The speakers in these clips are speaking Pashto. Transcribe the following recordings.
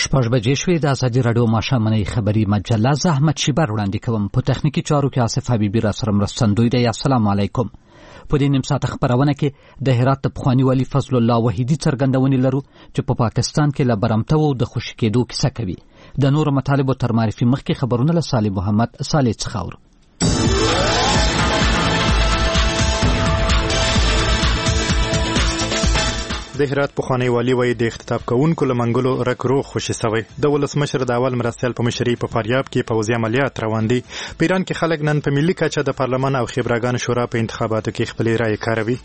شپږ بجې شوې. د ازادي راډیو ماښامنۍ خبري مجله زه احمد شیبر وړاندې کوم. په تخنیکي چارو کې آصف حبیبي را سره مرستندوی دی. السلام علیکم. په دې نیم ساعت خبرونه کې د هرات د پخواني والي فضل الله وحیدي څرګندونې لرو چې په پاکستان کې له برمته د خوشي کېدو کیسه کوي. د نورو مطالبو تر معرفي مخکې خبرونه له صالح محمد صالح څخه اورو. د هرات پخوانی والي وایي د اختطاف کوونکو له منګلو رکروغ خوشي سوی. د ولسمشر د اول مرستیال په مشرۍ په فاریاب کې پوځي عملیات روان دي. په ایران کې خلک نن په ملي کچه د پارلمان او خبرګان شورا په انتخاباتو کې خپلې رایې کاروي.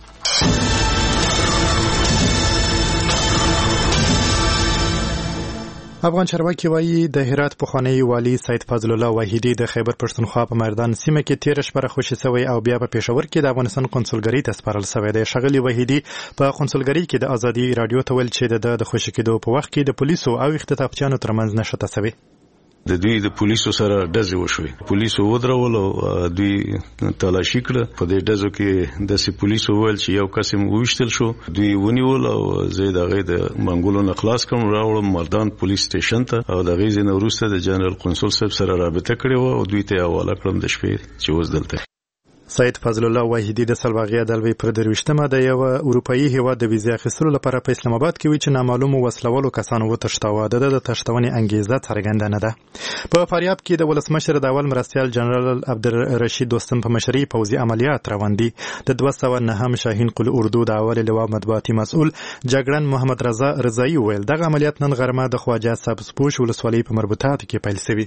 افغان چارواکي وایي د هرات پخوانی والي سید فضل الله وحیدي د خیبر پښتونخوا په مردان سیمه کې 13 شپه خوشي سوی او بیا په پېښور کې د افغانستان قونسلګرۍ ته سپارل سوی دی. ښاغلي وحیدي په قونسلګرۍ کې د ازادي رادیو ته ویل چې د خوشي کېدو په وخت کې د پولیسو او اختطافچیانو ترمنځ نښته سوی. د دوی د پولیسو سره ډزې وشوې. پولیسو ودرول او دوی تلاشي کړه. په دې ډزو کې د پولیسو ویل چې یو قسم وشتل شو. دوی ونیول او زه دغه د منګولو نه خلاص کړم، راوړم مردان پولیس سټیشن ته او دغه ځینې وروسته د جنرال قونسل صاحب سره رابطه کړې و او دوی ته حواله کړم د شپې چې اوس دلته. سید فضل الله وحیدي د سلواغیا د لوی پر 23مه د یو اروپאי هیواد د ویزې اخیستلو لپاره په اسلام آباد کې وی چې نامعلومو وسلوالو کسانو وتښتاوه. د تښتونې انګیزه څرګنده نه ده. په فاریاب کې د ولسمشر د اول مرستیال جنرال عبدالرشید دوستم په مشرۍ پوځي عملیات روان دي. د 209 شاهین قل اردو د اول لواء مطبوعاتي مسؤل جګړن محمد رضا رضایی ویل دغه عملیات نن غرمه د خواجه سبزپوش ولسوالۍ په مربوطات کې پیل شوی.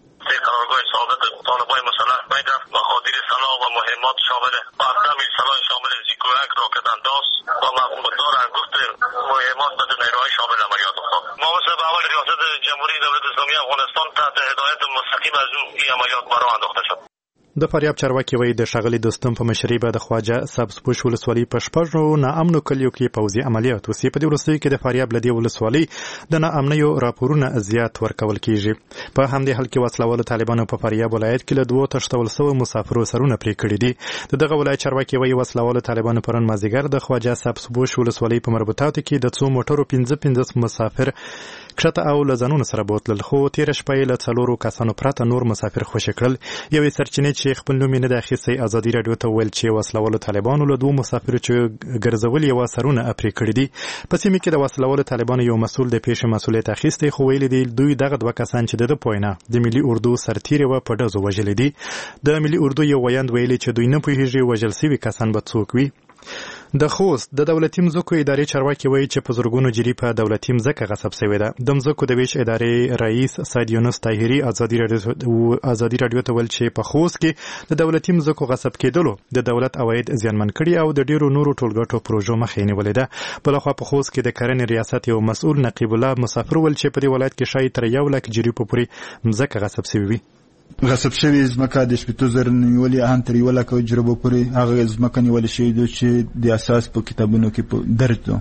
شامل قدم سلاح شامل زیکوک راکت انداز و مدار انگفت مهمات در نیروهای شامل عملیات افتاد. ما مثل به اول ریاست جمهوری دولت اسلامی افغانستان تحت هدایت مستقیم از او این عملیات برای انداخته شد. د فاریاب چارواکي وایي د ښاغلي دوستم په مشرۍ به د خواجه سبزپوش ولسوالۍ په شپږو ناامنو کلیو کې پوځي عملیات وسي. په دې وروستیو کې د فاریاب له دې ولسوالۍ د ناامنیو راپورونه زیات ورکول کیږي. په همدې حال کې وسلوالو طالبانو په فاریاب ولایت کې له 2 تښتول شوو مسافرو سرونه پرې کړي دي. دغه ولایت چارواکي وایي وسلوالو طالبانو پرون مازیګر د خواجه سبزپوش ولسوالۍ په مربوطاتو کې د څو موټرو 15 مسافر کښته او له ځانونو سره بوتلل، خو 13 شپې له 4 کسانو پرته نور مسافر خوشي کړل. یوې سرچینې چې خپل نوم نه د اخیستي ازادي رادیو ته ویل چې وسلوالو طالبانو له 2 مسافرو چې ګرځول یو سرونه اپری کړی دي. په سیمه کې د وسلوالو طالبانو یو مسؤل د پیښې مسؤلیت اخیستی، خو ویل دي دوی دغه 2 کسان چې د پوینه د ملي اردو سرتیری و په ډزو وژل دي. د ملي اردو یو ویاند ویلي چې دوی نه پوهیږي وژل شوي کسان به څوک وي. د خوست د دولتي مځکو ادارې چارواکي وایي چې په زرګونو جری په دولتي مځکه غصب شوې ده. د مځکو د ویش ادارې رئیس سید یونس طاهری ازادي رادیو ته ویل چې په خوست کې د دولتي مځکو غصب کېدلو د دولت عواید زیانمن کړي او د ډیرو نورو ټولګټو پروژو مخې نیولې ده. بلخوا په خوست کې د کرنې ریاست یو مسؤل نقیب الله مسافر ویل چې په دې ولایت کې شاید تر 1 لک جری په پورې مځکه غصب شوې وي. غصب شوی ځمکه د 70,000 نیولې ان تر 1 لک جربو پورې هغه ځمکه نیولې شوې ده چې د اساس په کتابونو کې درج ده.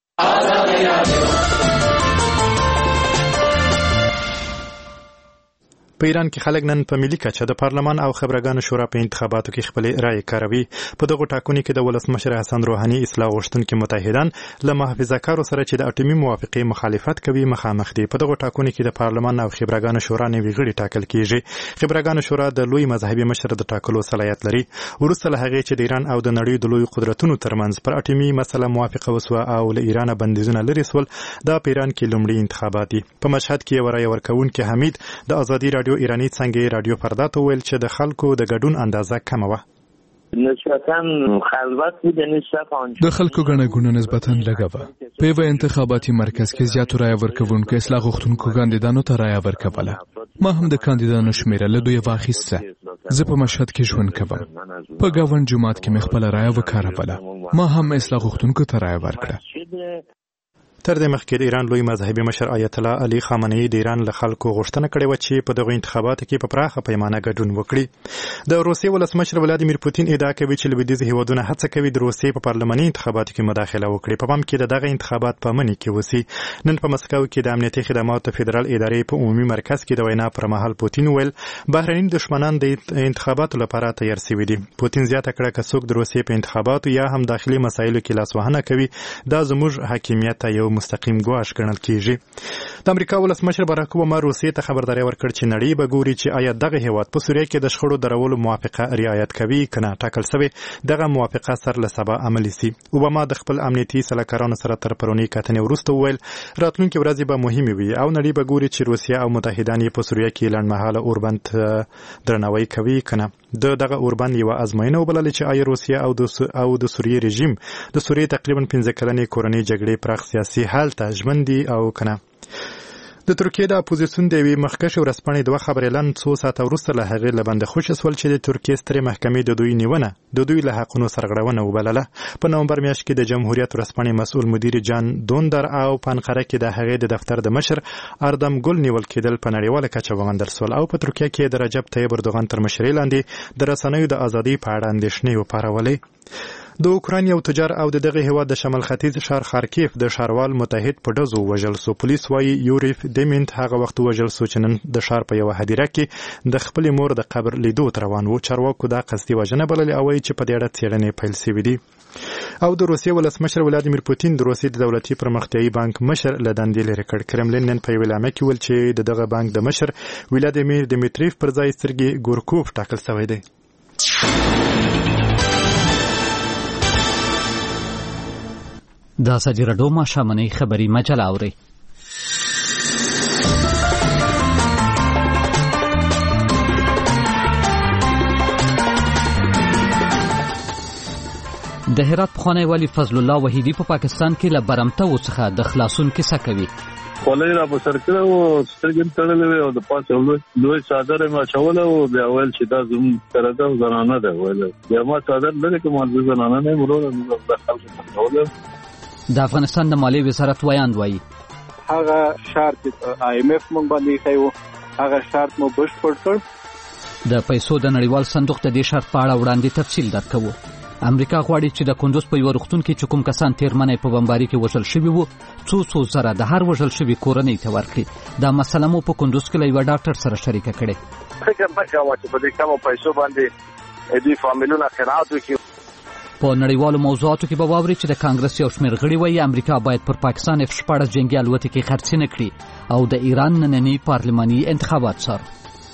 په ایران کې خلک نن په ملي کچه د پارلمان او خبرګان شورا په انتخاباتو کې خپل رائے کاروي. په دغه ټاکنو کې د ولسمشر حسن روحاني اصلاح غوښتونکي متحدان له محافظه‌کارو سره چې د اټومي موافقې مخالفت کوي مخامخ دي. په دغه ټاکنو کې د پارلمان او خبرګان شورا نوي غړي ټاکل کیږي. خبرګان شورا د لوی مذهبي مشر د ټاکلو صلاحیت لري. وروسته له هغه چې د ایران او د نړۍ د لوی قدرتونو ترمنځ پر اټومي مسله موافقه وسوه او له ایران بندیزونه لري سول، دا په ایران کې لومړی انتخابات دي. په مشهد کې رائے ورکوونکي حمید د ازادي رادیو ایرانی څنګه رادیو پرده ته ویل چې د خلکو د ګډون اندازه کمه وه. نسبتاً خلوت بود، د خلکو ګڼه ګوڼه نسبتاً لږه وه. په یوه انتخاباتي مرکز کې زیاتو رایه ورکوونکو اصلاح غوښتونکو کاندیدانو ته رایه ورکوله. ما هم د کاندیدانو شمیره له دوی واخیسته. زه په مشهد کې ژوند کوم. په ګاونډ جومات کې مې خپله رایه وکاروله. ما هم اصلاح غوښتونکو ته رایه ورکړه. تر دې مخکې د ایران لوی مذهبي مشر آیت الله علي خامنه‌ای د ایران له خلکو غوښتنه کړې و چې په دغه انتخاباتو کې په پراخه پیمانه ګډون وکړي. د روسیې ولسمشر ولادیمیر پوتین ادعا کوي چې لویدیځ هیوادونه هڅه کوي د روسیې په پارلماني انتخاباتو کې مداخله وکړي. په پام کې دغه انتخابات په مني کې وسی. نن په مسکو کې د امنیتي خدماتو فدرال ادارې په عمومي مرکز کې د وینا پر مهال پوتین ویل بهرني دشمنان د انتخاباتو لپاره تیار شوي دي. پوتین زیاته کړه که څوک د روسیې په انتخاباتو یا هم داخلي مسایلو کې لاس وهنه کوي دا زموږ حاکمیت ته یو مستقیم ګواښ ګڼل کیږي. د امریکا ولسمشر باراک اوباما روسیې ته خبرداری ورکړ چې نړۍ به ګوري چې آیا دغه هیواد په سوریه کې د شخړو درولو موافقه رعایت کوي کنه. ټاکل شوی دغه موافقه سر له سبا عملي سي. اوباما د خپل امنیتي سلاکارانو سره تر پرونی کتنې وروسته وویل راتلونکي ورځې به مهمې وي او نړۍ به ګوري چې روسیه او متحدان یې په سوریه کې لنډمهاله اوربند درناوی کوي کنه. دغه اوربند یو ازموینه وبلل چې آیا روسیه او د سوریې رژیم د سوریې تقریبا 15 کلنې کورنۍ جګړې پراخ سیاسي حل ته ژمن دي او کنه. د ترکیې د اپوزیسیون د یوې مخکښې ورځپاڼې دوه خبرېلن څو ساعته وروسته له هغې له بنده خوشې شول چې د ترکیې سترې محکمې د دوی نیونه د دوی له حقونو سرغړونه وبلله. په نومبر میاشت کې د جمهوریت ورځپاڼې مسؤل مدیر جان دوندر او په انقره کې د هغې د دفتر د مشر اردم ګل نیول کېدل په نړیواله کچه وغندل شول او په ترکیه کې د رجب طیب اردوغان تر مشرۍ لاندې د رسنیو د ازادۍ په اړه اندېښنې وپارولې. د اوکراین یو تجار او دغه هیواد د شمال ختیځ ښار خارکیف د ښاروال متحد په ډزو وژل شو. پولیس وایي یوریف دیمنت هغه وخت وژل شو چې نن د ښار په یوه هدیره کې د خپلې مور د قبر لیدو ته روان و. چارواکو دا قصدي وژنه بللې او وایي چې په دې اړه څېړنې پیل شوې دي. او د روسیې ولسمشر ولادیمیر پوتین د روسیې د دولتي پرمختیایي بانک مشر له دندې لرې کړ. کرملین نن په یوه اعلامیه کې ویل چې دغه بانک د مشر ولادیمیر دیمیتریف پر ځای سرګي ګورکوف ټاکل شوی دی. د ساجي راډیو ماښامنۍ خبري مجله اورئ. د هرات پخوانی والي فضل الله وحیدی په پاکستان کې له برمتو څخه د خلاصون کیسه کوي. خولۍ را په سر کړه او سترګې تړلې او د پاسه لوی څادر ما چول او بیا ویل چې دا زموږ سره د زنانه ده. ویل بیا ما څادر لري کوم د زنانه نه مرور د خلکو څخه د افغانستان د مالیې وزارت ویاند وایي هغه شرط IMF مونږ باندې کایو هغه شرط مو بشپړ کړ. د پیسو د نړیوال صندوق د دې شرط په اړه وړاندې تفصیل درکوو. امریکا غواړي چې د کندوز په یو روغتون کې چې کوم کسان تیر منې په بمباري کې وژل شوي وو څو زره د هر وژل شوي کورنۍ ته ورکړي. دا مسله مو په کندوز کې له یوه ډاکټر سره شریکه کړې. فکر نه کوم چې په دې کمو پیسو باندې دوی فامیلونه خیرات وکړي. په نړیوالو موضوعاتو کې به واوري چې د کانګرس یو شمېر غړي وایي امریکا باید پر پاکستان F-14 جنگي الوتکې خرڅ نه کړي او د ایران ننني پارلماني انتخابات څاري.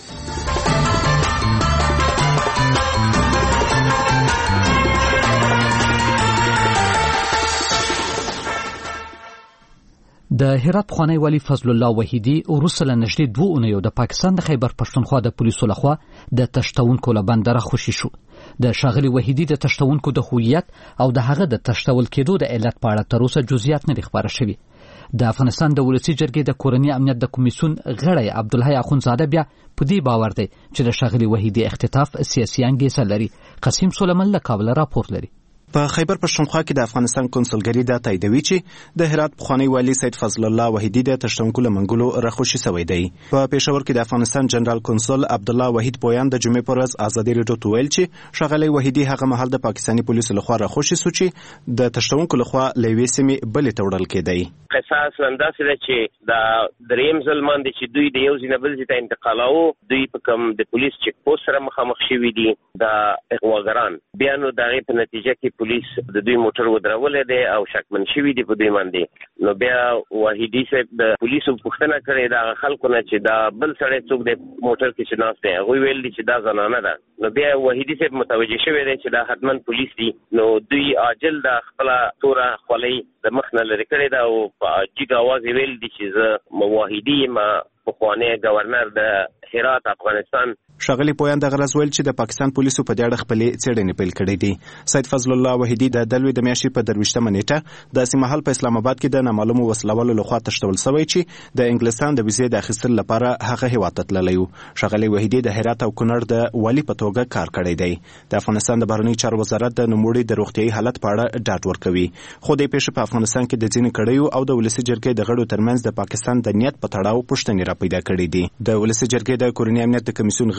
د هرات پخوانی والي فضل الله وحیدی وروسته له نږدې 2 اونیو د پاکستان د خیبر پښتونخوا د پولیسو لخوا د تشتونکو له بندره خوشي شو. د ښاغلي وحیدی د تشتونکو د هویت او د هغه د تشتول کېدو د علت په اړه تر اوسه جزئیات نه دي خبره شوي. د افغانستان د ولسي جرګې د کورني امنیت د کمیسیون غړی عبدالحی اخونزاده بیا په دې باور دی چې د ښاغلي وحیدی اختطاف سیاسي انګیزه لري. قسیم سلیمان له کابل راپور لري. په خیبر پښتونخوا کې د افغانستان کنسولګری دا تاییدوي چې د هرات پخوانی والي سید فضل الله وحیدی د تشتونکو له منګولو راخوشي شوی دی. په پېښور کې د افغانستان جنرال کنسول عبدالله وحید پویان د جمعې پر ورځ ازادي راډیو ته ویل چې ښاغلی وحیدی هغه مهال د پاکستاني پولیسو لخوا راخوشي شو چې د تشتونکو لخوا له یوې سیمې بلې ته وړل کېدی. قصاص انداسه ده چې د دریم ځلمان دي چې دوی د یو ځای نه بل ځای ته انتقالو. دوی په کوم د پولیس چک پوسټ سره مخامخ شوي دي د اغواګران. بیا نو د هغې په نتیجه کې پولیس د دوی موټر ودرولی دی او شکمن شوي دي په دوی باندې. نو بیا وحیدي صاحب د پولیسو پوښتنه کړې د هغه خلکو نه چې دا بل سړی څوک دی موټر کې چې ناست دی. هغوی ویل دي چې دا زنانه ده. نو بیا وحیدي صاحب متوجه شوی دی چې دا حتما پولیس دي. نو دوی عاجل د خپله توره خولۍ د مخ نه لرې کړې ده او په جګ اواز یې ویل دي چې زه وحیدي یم پخوانی گورنر د هرات افغانستان. ښاغلي پویان دغه راز ویل چې د پاکستان پولیسو په دې اړه خپلې څېړنې پیل کړې دي. سید فضل الله وحیدي د دلوي د میاشتې په 23مه نیټه داسې مهال په اسلام آباد کې د نامعلومو وسلوالو لخوا تشتول شوی چې د انګلستان د ویزې د اخیستلو لپاره هغه هیواد ته تللی و. ښاغلي وحیدي د هرات او کونړ د والي په توګه کار کړی دی. د افغانستان د بهرنیو چارو وزارت د نوموړي د روغتیايي حالت په اړه ډاډ ورکوي. خو د پیښې په افغانستان کې د ځینې کړیو او د ولسي جرګې د غړو ترمنځ د پاکستان د نیت په تړاو پوښتنې را پیدا کړې دي. د ولسي جرګې د کورني امنیت د کمیسیون غړي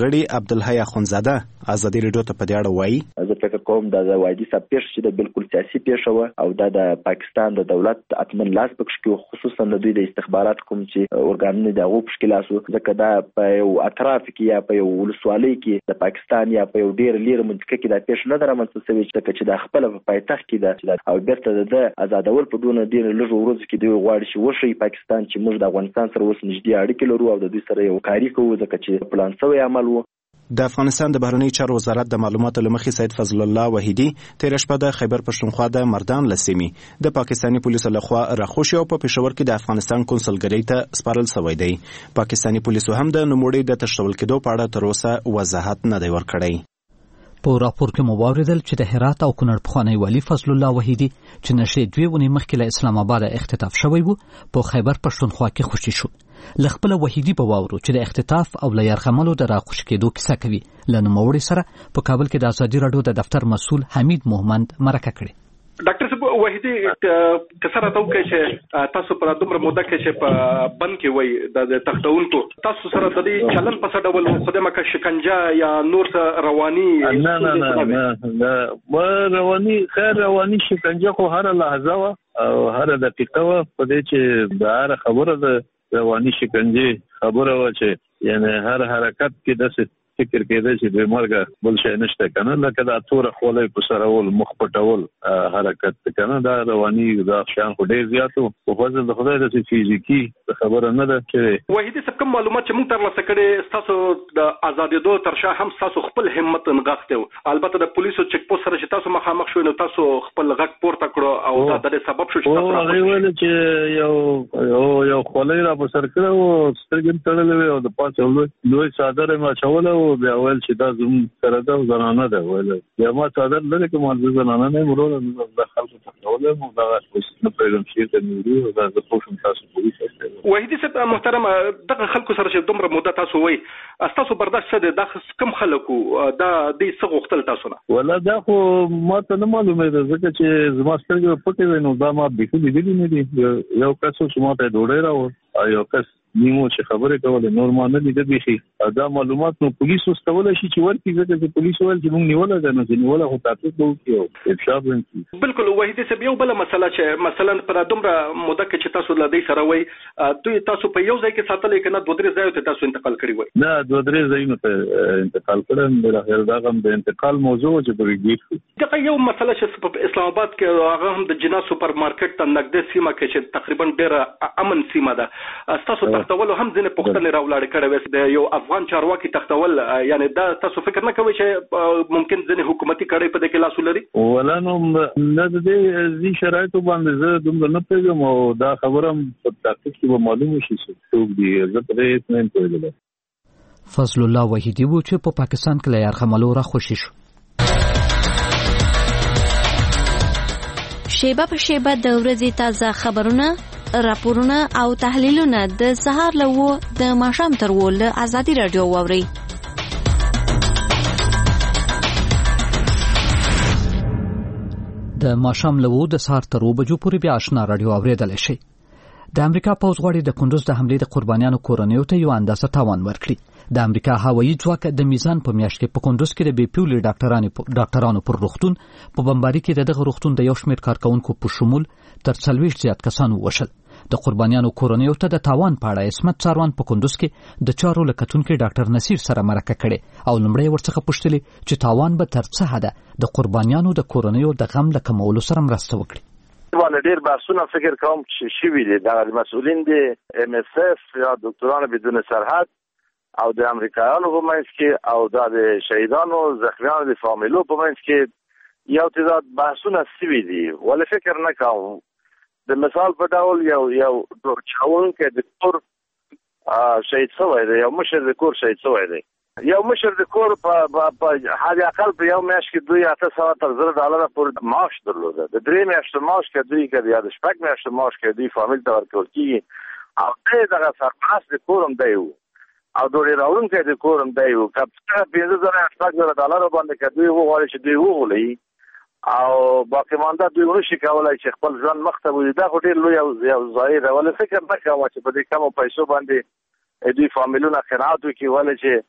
غړي عبدالحی اخونزاده ازادي رادیو ته په دې اړه وایي. زه فکر کوم دا د وادي صاحب پیښه چې د بالکل سیاسي پیښه وه او دا د پاکستان د دولت اتمن لاس پکښ کې خصوصا د دوی د استخبارات کوم چې اورګانونه د هغو پکښ کې لاس و، ځکه دا په یو اطراف کې یا په یو ولسوالۍ کې د پاکستان یا په یو ډېر لیرې منطقه کې دا پیښه نه ده رامنځته شوې، ځکه چې دا خپله په پایتخت کې ده او بیرته د ازادول په دونه ډېرو لږو ورځو کې دوی غواړي چې وښیي پاکستان چې موږ د افغانستان سره اوس نږدې اړیکې لرو او د دوی سره یو کاري کوو، ځکه چې پلان شوی عمل و. د افغانستان د بهرنیو چارو وزارت د معلوماتو له مخې سید فضل الله وحیدی تېره شپه د خیبر پښتونخوا د مردان له سیمې د پاکستاني پولیسو لخوا راخوشي او په پېښور کې د افغانستان کنسولګرۍ ته سپارل شوی دی. پاکستاني پولیسو هم د نوموړي د تښتول کېدو په اړه تر اوسه وضاحت نه دی ورکړی. په راپور کې مو واوریدل چې د هرات او کونړ پخوانی والي فضل الله وحیدی چې نشې 2 ونې مخکې له اسلام آباد اختطاف شوی وو په خیبر پښتونخوا کې خوشي شو. لخپل وحیدی په واورو چې د اختطاف او له یرغملو د راخوش کېدو کیسه کوي. لنوموړي سره په کابل کې د ازادي رادیو د دفتر مسؤل حمید محمد مرکه کړي. ډاکټر صاحب وحیدی کسره تاسو کې چې تاسو پر دومره موده کې چې په بند کې وای د تختونکو تاسو سره د دې چلن په څه ډول خدمه کې شکنجه یا نور څه رواني نه رواني خیر رواني شکنجه خو هر لحظه او هر دقیقه په دې چې د هر خبره د رواني شکنجه خبره و چې یعنی هر حرکت کې د فکر کېده چې د مرګ بل شي نشته کنه، لکه دا تور خولې په سره ول مخ پټول حرکت کنه، دا رواني دا شان خو ډېر زیاتو په فضل د خدای د فزیکی خبره نه ده. چې وحیدی سب کوم معلومات چې موږ ترلاسه کړي تاسو د ازادېدو ترشا هم تاسو خپل همت نغښته، البته د پولیسو چک پوسټ سره چې تاسو مخامخ شوئ نو تاسو خپل غږ پورته کړو او دا د سبب شو چې تاسو ویل چې یو خولې را په سر کړو سترګې تړلې او د پاسه لوی صادره ما چوله بیا ویل چې دا زموږ سره ده زنانه ده ویل بیا ما صادر لري که ما زنانه نه مرور د خلکو تخلوله مو دا نه پیغام شي ته نوري او دا د پوښتنه تاسو پولیس استه وحیدی صاحب محترم دغه خلکو سره چې دومره مدته تاسو وای تاسو برداشت څه د کم خلکو دا د څه غوښتل تاسو نه ولا دا خو ما ته نه معلومه ده ځکه چې زما سترګې پټې وینو دا ما به لیدلی نه دي یو کس چې ما ته ډوډۍ راو یو کس نیمو چې خبره کوله نور ما نه دي بيخي دا معلومات نو پولیس واستول شي چې ورته ځکه چې پولیس ول چې موږ نیول ده نو چې نیول خو تاسو کوو چې افشار ونکي بالکل وحیدی صاحب یو بل مسله چې مثلا پر دومره مده کې چې تاسو لدی سره وای دوی تاسو په یو ځای کې ساتلې کنه دوه درې ځایو ته تاسو انتقال کړی وای نه دوه درې ځایونو ته انتقال کړم د اخر دا غم د انتقال موضوع چې بریګیټ دا یو مسله چې په اسلام آباد کې هغه هم د جنا سوپر مارکیټ ته نږدې سیمه کې چې تقریبا ډېر امن سیمه ده تاسو تختول هم ځنه پختنه راولاړ کړو د یو افغان چارواکي تختول یعنی دا تاسو فکر نه کوئ چې ممکن ځنه حکومتي کړي په دې کې لاسو لري ولانو نه د دې شرایطو باندې زه دومره نه پیژم او دا خبره په تحقیق کې معلومه شي څوک دی زه په دې نه پوهیږم. فضل الله وحیدی و چې په پاکستان کې لار خملو را خوشی شو. شیبه په شیبه د ورځې تازه خبرونه راپورونه او تحلیلونه د سهار لوو د ماښام تر ول ازادي رادیو واوري. د ماښام لوو د سهار تر 2 بجو پورې بیا آشنا رادیو اوریدل شي. د امریکا پوځ غواړي د کندوز د حملې د قربانیانو کورنیو ته یو اندازه تاوان ورکړي. د امریکا هوایي ځواک د میزان په میاشت کې په کندوز کې د بي پیولې ډاکټرانو پر روغتون په بمباري کې دغه روغتون د یو شمېر کارکونکو په شمول تر 40 زیات کسانو وشل. د قربانیانو کورنیو ته د تاوان په اړه اسمت څاروان په کندوز کې د چارو لکتونکو ډاکټر نصیر سره مرکه کړي او لمړی ورڅخه پوښتلي چې تاوان به تر څه حده د قربانیانو د کورنیو د غم د کمولو سره مرسته وکړي. باندې ډیر بحثونه فکر کوم چې شوي دي د مسؤلین د MSF یا ډاکټرانو بدون سرحد او د امریکایانو په منځ کې او د شهیدانو زخمیانو د فامیلو په منځ کې یو تعداد بحثونه شوي دي ولې فکر نه کوم د مثال په ډول یو چاون کې د کور شهید شوی دی یو مشر د کور شهید شوی دی یو مشر د کور په حد اقل په یو میاشت کې دوی 800 تر $1000 پورې معاش درلوده د 3 میاشتو معاش کې دوی کې یا د 6 میاشتو معاش کې دوی فامیل ته ورکول کیږي او دغه سرپرست د کورم دی او دوی راوړونکي د کورم دی او کله $50,000 باندې کې دوی وغواړي چې دوی وغولي او باقي مانده دوی ورشي کولای چې خپل ځان مخته وي دا ډېر لوی یو ځای دی ولې فکر نه کوم چې په دې کمو پیسو باندې دوی فامیلونه قناعت وکړي ولې چې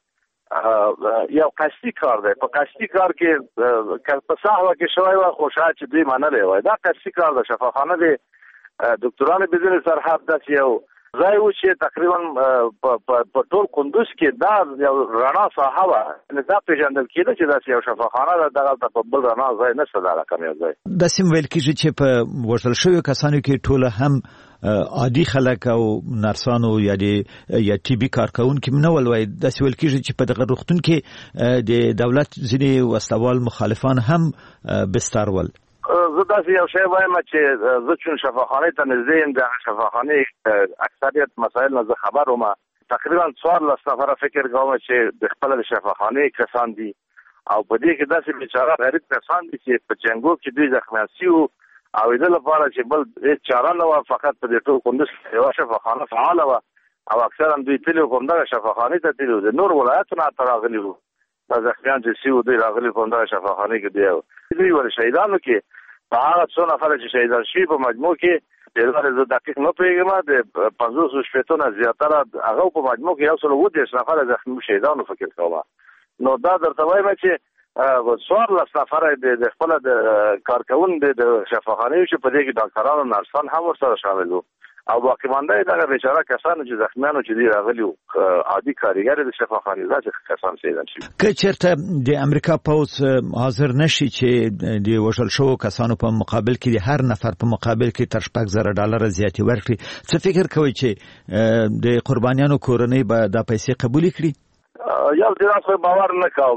یو قصدي کار دی. په قصدي کار کې په سهوا کې شوی و خو شاید چې دوی منلی وای. دا قصدي کار د شفاخانه د ډاکټرانو بدون سرحد داسې یو ځای و چې تقریبا په ټول کندوز کې دا یو رڼا ساحه وه. دا پېژندل کېده چې داسې یو شفاخانه ده، دغلته په بل رڼا ځای نشته دا رقم یو ځای. داسې ویل کېږي چې په وژل شویو کسانو کې ټوله هم عادي خلک او نرسانو یا ټي بي کارکونکي نه ول. وایي داسې ویل کېږي چې په دغه روغتون کې د دولت ځینې وسلوال مخالفان هم بستر ول. زه داسې یو شی وایم چې زه چون شفاخانې ته نږدې یم، د شفاخانې اکثریت مسایل نه زه خبر وم. تقریبا 14 نفره فکر کوم چې د خپل شفاخانې کسان دي او په دې کې داسې بیچاره غریب کسان دي چې په جنګو کې دوی زخمیان شوي او د لپاره چې بل هیڅ چاره نه وه. فقط په دې ټول کندوز یوه شفاخانه فعاله وه او اکثرا دوی تللي وو همدغه شفاخانې ته تللي وو. د نور ولایتونو هلته راغلي وو، دا زخمیان چې شوي وو دوی راغلي په همدغه شفاخانې کې دی. دوی ول شهیدانو کې په هغه څو نفره چې شهیدان شوي په مجموع کې د زه دقیق نه پوهېږم، د 500 نه زیاتره هغه په مجموع کې 130 نفره زخمي شهیدانو فکر کوم. نو دا درته وایم چې 14 نفره د خپل د کارکون د شفاخانې چې په دې کې ډاکټرانو نرسان هم ورسره شامل وو او باقي مانده دغه بیچاره کسانو چې زخمیانو چې دی راغلي عادي کارګر د شفاخانې داسې کسان شهیدان شوي. که چېرته د امریکا پوځ حاضر نشي چې د وژل شوو کسانو په مقابل کې د هر نفر په مقابل کې تر $6,000 زیاتې ورکړي، څه فکر کوئ چې د قربانیانو کورنۍ به دا پیسې قبول کړي؟ یو طرف باور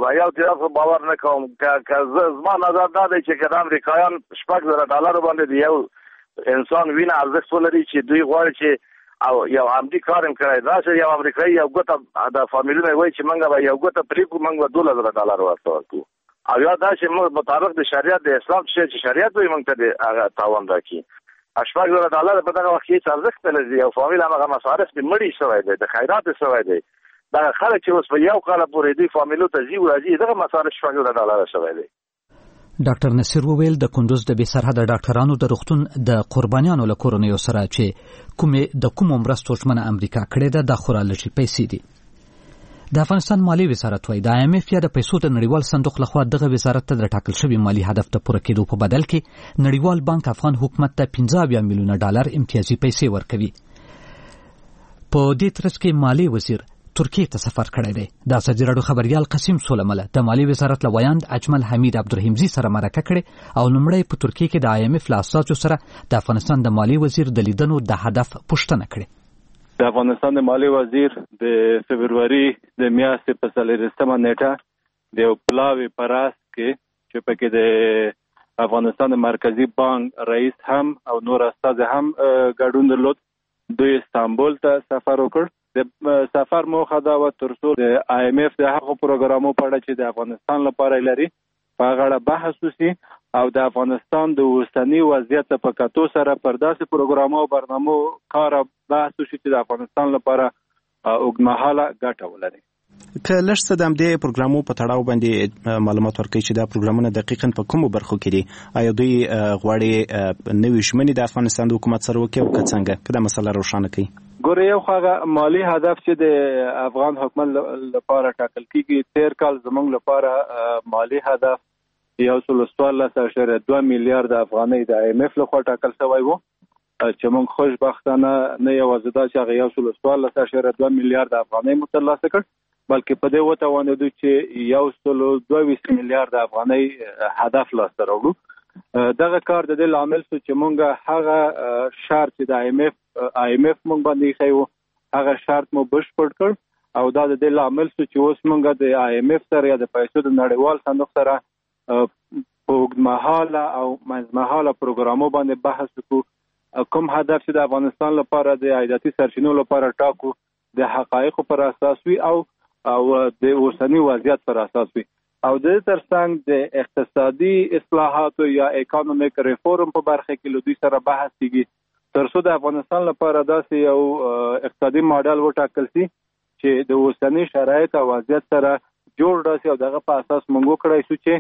نه کوم که زما نظر دا دی چې که د امریکایان $6,000 باندې د یو انسان وینه ارزښت ولري چې دوی غواړي چې او یو عمدي کار هم کړی دا چې یو امریکایي یو ګوته د فامیلونه وایي چې موږ به یو ګوته پرېږدو، موږ به $12,000 ورته ورکړو او یا دا چې موږ مطابق د شریعت د اسلام چې شریعت دوی موږ ته د هغه تاوان راکړي. $6,000 په دغه وخت کې هېڅ ارزښت نه لري. یو فامیل همغه مصارف پرې مړي شوی دی، د خیرات یې شوی دی. دغه خلک چې اوس په یو کاله پورې دوی فامیلو ته ځي راځي دغه مصارف $6,000 شوی دی. ډاکټر نصیر وویل د کندوز د بې سرحده ډاکټرانو د روغتون د قربانیانو له کورنیو سره چې د کومو مرستو ژمنه امریکا کړې ده دا خورا لږې پیسې دي. د افغانستان مالي وزارت وایي د IMF یا د پیسو د نړیوال صندوق لخوا دغه وزارت ته د ټاکل شوي مالي هدف د پوره کېدو په بدل کې نړیوال بانک افغان حکومت ته $15 میلیونه امتیازي پیسې ورکوي. په دې ترڅ کې مالي وزیر ترکیه ته سفر کړی دی. د ازادي راډیو خبریال قاسم سولمله د مالي وزارت له ویاند اجمل حمید عبدالرحیمزي سره مرکه کړې او لومړی په ترکیه کې د IMF له اساسو سره د افغانستان د مالي وزیر د لیدنو د هدف پوښتنه کړې. د افغانستان د مالي وزیر د فبروري د میاشتې په 4 نیټه د پلاوی پراس کې چې پکې د افغانستان د مرکزی بانک رئیس هم او نور استاد هم ګډون درلود. دوی استانبول ته سفر وکړ. د سفر موخه دا و ترڅو د IMF د هغو پروګرامو په اړه چې د افغانستان لپاره لري په هغه اړه بحث وشي او د افغانستان د اوسنی وضعیت په کتو سره پر داسې پروګرامو او برنامو کار بحث وشي چې د افغانستان لپاره اوږدمهاله ګټه ولري. که لږ څه د همدې پروګرامو په تړاو باندې معلومات ورکړئ چې دا پروګرامونه دقیقاً په کومو برخو کې دي؟ آیا دوی غواړي نوې ژمنې د افغانستان د حکومت سره وکړي او که څنګه؟ که دا مسله روښانه کړئ. ګوره یو هغه مالی هدف چې د افغان حکومت لپاره ټاکل کیږي، 13 کال زموږ لپاره مالی هدف $14.2 میلیارد افغانۍ د IMF لخوا ټاکل شوی وو چې موږ خوشبختانه نه یوازې دا چې هغه $14.2 میلیارد افغانۍ مو ترلاسه کړ بلکې په دې وتوانېدو چې $122 میلیارد افغانۍ هدف لاسته راوړو. دغه کار د دې لامل شو چې موږ هغه شرط چې د IMF موږ باندې ایښی وو هغه شرط مو بشپړ کړ او دا د دې لامل شو چې اوس موږ د IMF سره یا د پیسو د نړیوال صندوق سره په اوږدمهاله او منځمهاله پروګرامو باندې بحث وکړو. کوم هدف چې د افغانستان لپاره د عایداتي سرچینو لپاره ټاکو د حقایقو پر اساس وي او د اوسنی وضعیت پر اساس وي او د ترڅنګ د اقتصادي اصلاحاتو یا اکونومیک ریفورم په برخه کې له دوی سره بحث کیږي ترڅو د افغانستان لپاره داسې یو اقتصادي ماډل وټاکل شي چې د اوسنی شرایط او وضعیت سره جوړ راسي او دغه په اساس موږ وکړای شو چې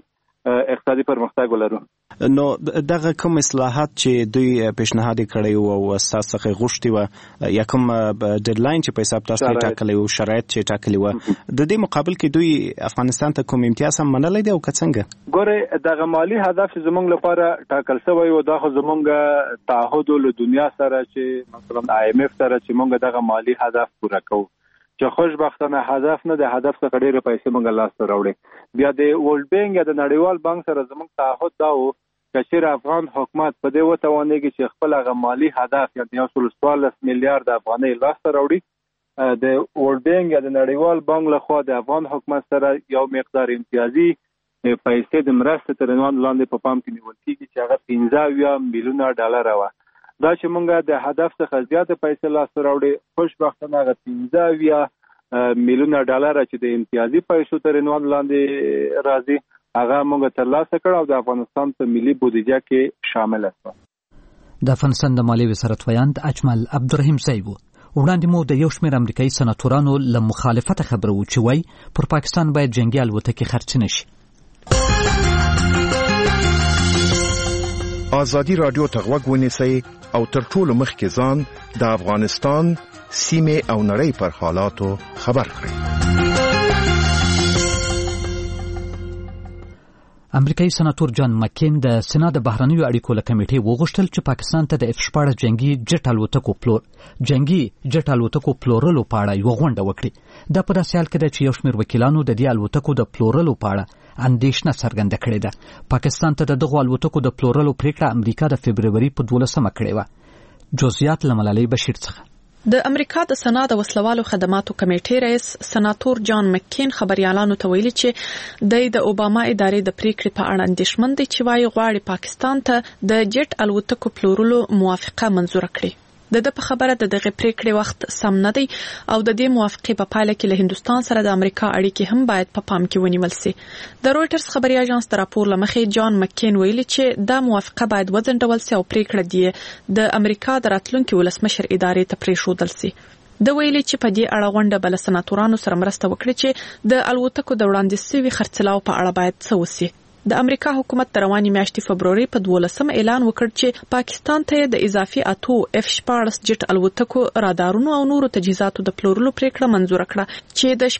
اقتصادي پرمختګ ولرو. نو دغه کوم اصلاحات چې دوی پیشنهاد کړی او اساس څخه غوښتي و یا کوم ډیډلاین چې په حساب تاسو ټاکلی او شرایط چې ټاکلی و، د دې مقابل کې دوی افغانستان ته کوم امتیاز هم منلی دی او که څنګه؟ ګوره دغه مالی هدف چې زموږ لپاره ټاکل شوی و دا خو زموږ تعهد له دنیا سره چې مثلا IMF سره چې موږ دغه مالی هدف پوره کوو چې خوشبختانه هدف نه د هدف څخه ډېرې پیسې موږ لاسته راوړې. بیا د ورلد بانک یا د نړیوال بانک سره زموږ تعهد دا و چې چېرې افغان حکومت په دې وتوانېږي چې خپل هغه مالي هدف یا 114 میلیارډ افغانۍ لاسته راوړي، د ورلد بانک یا د نړیوال بانک لخوا د افغان حکومت سره یو مقدار امتیازي پیسې د مرستې تر عنوان لاندې په پام کې نیول کېږي چې هغه 15 میلیونه ډالر وه. دا چې موږ د هدف څخه زیاته پیسې لاسته راوړي، خوشبختانه هغه 15 میلیونه ډالر چې د امتیازي پیسو تر عنوان لاندې راځي هغه موږ ترلاسه کړ او د افغانستان په ملي بودیجه کې شامل شو. د افغانستان د مالیې وزارت ویاند اجمل عبدالرحیم صاحب وړاندې مو د یو شمېر امریکایي سناتورانو له مخالفت خبره و چې وایي پر پاکستان باید جنگي الوتکې خرڅ نشي. ازادي رادیو ته غوږ ونیسئ او تر ټولو مخکې ځان د افغانستان سیمې او نړۍ پر حالاتو خبر کړئ. امریکایي سناتور جان مکین د سنا د بهرنیو اړیکو له کمیټې وغوښتل چې پاکستان ته د F-14 جنگي جټ الوتکو پلورلو په اړه یو غونډه وکړي. دا په داسې حال کې ده چې یو شمېر وکیلانو د دې الوتکو د پلورلو په اړه اندېښنه څرګنده کړې ده. پاکستان ته د دغو الوتکو د پلورلو پریکړه امریکا د فبروري په 12 کړې وه. جزئیات له ملالۍ بشیر څخه. د امریکا د سنا د وسلوالو خدماتو کمیټې رئیس سناتور جان مکین خبريالانو ته ویلي چې د اوباما ادارې د پریکړې په اړه اندېښمن دي چې وايي غواړي پاکستان ته د جټ الوتکو پلورلو موافقه منزور کړي. د په خبره د دغه پریکړې وخت سم نه دی او د دې موافقې په پایله کې له هندستان سره د امریکا اړیکې هم باید په پام کې ونیول شي. د رويټرز خبري اژانس د راپور لمخې جان مکین ویلي چې دا موافقه باید وځنډول شي او پریکړه دی د امریکا د راتلونکي ولسمشر ادارې ته پریښودل شي. د ویلي چې په دې اړه غونډه بل سناتورانو سره مرسته وکړي چې د الوتکو د وړاندې شوي خرڅلاو په اړه باید څه وشي. د امریکا حکومت تر رواني میاشتې فبروري په 12 اعلان وکړ چې پاکستان ته د اضافي اتو F-14 جټ الوتکو رادارونو او نورو تجهیزاتو د پلورلو پریکړه منزور کړه چې د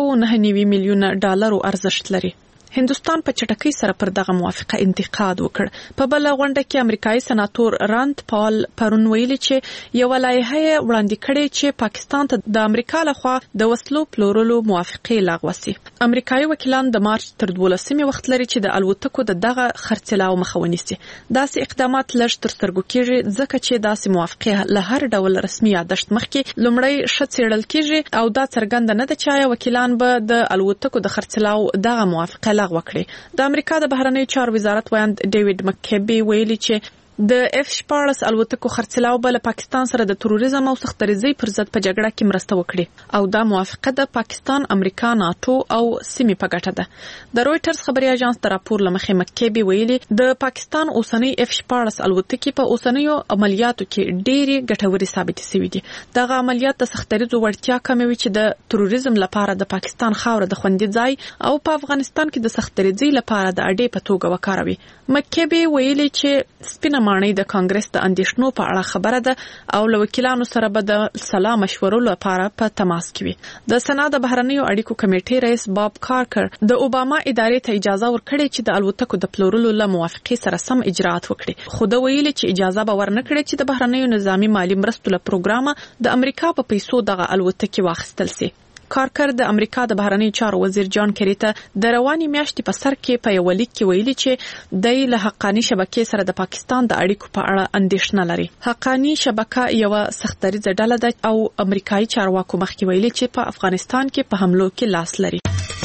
499 میلیونه ډالرو ارزښت لري. هندستان په چټکۍ سره پر دغه موافقه انتقاد وکړ. په بل غونډه کې امریکایي سناتور راند پال پرون ویلي چې یو لایحه وړاندې کړي چې پاکستان ته د امریکا لخوا د وسلو پلورلو موافقه لغوه شي. امریکایي وکیلان د مارچ تر 12 وخت لري چې د الوتکو دغه خرڅلاو مخه ونیسي. داسې اقدامات لږ تر سترګو کېږي ځکه چې داسې موافقه له هر ډول رسمي یادښت مخکې لومړی څېړل کېږي او دا څرګنده نه ده چې وکیلان به د الوتکو د خرڅلاو دغه موافقه وکړي. د امریکا د بهرنیو چارو وزارت ویاند ډیوډ مککبي ویلي چې د F-14 الوتکو خرڅلاو بل پاکستان سره د تروریزم او سختریزۍ پر ضد په جګړه کې مرسته وکړي او دا موافقه د پاکستان، امریکا، ناتو او سیمې په ګټه ده. د رويټرز خبري اژانس د راپور لمخې مککبي ویلي د پاکستان اوسنۍ F-14 الوتکې په اوسنیو عملیاتو کې ډېری ګټوري ثابت شوي دي. دغه عملیات د سختریزو وړتیا کموي چې د تروریزم لپاره د پاکستان خاوره د خوندي ځای او په افغانستان کې د سختریزۍ لپاره د اډې په توګه وکاروي. مککبي ویلي چې سپینه ماڼۍ د کانګرس د اندېښنو په اړه خبره ده او له وکیلانو سره به د سلا مشورو لپاره په تماس کې وي. د سنا د بهرنیو اړیکو کمیټې رئیس باب کارکر د اوباما ادارې ته اجازه ورکړې چې د الوتکو د پلورلو له موافقې سره سم اجراءات وکړي، خو دا ویلي چې اجازه به ورنکړي چې د بهرنیو نظامی مالی مرستو له پروګرامه د امریکا په پیسو دغه الوتکې واخیستل شي. کارکر د امریکا د بهرنیو چارو وزیر جان کری ته د رواني میاشتې په سر کې په یو لیک کې ویلي چې د له حقانی شبکې سره د پاکستان د اړیکو په اړه اندېښنه لري. حقانی شبکه یو سختریزه ډله ده او امریکایي چارواکو مخکې ویلي چې په افغانستان کې په حملو کې لاس لري.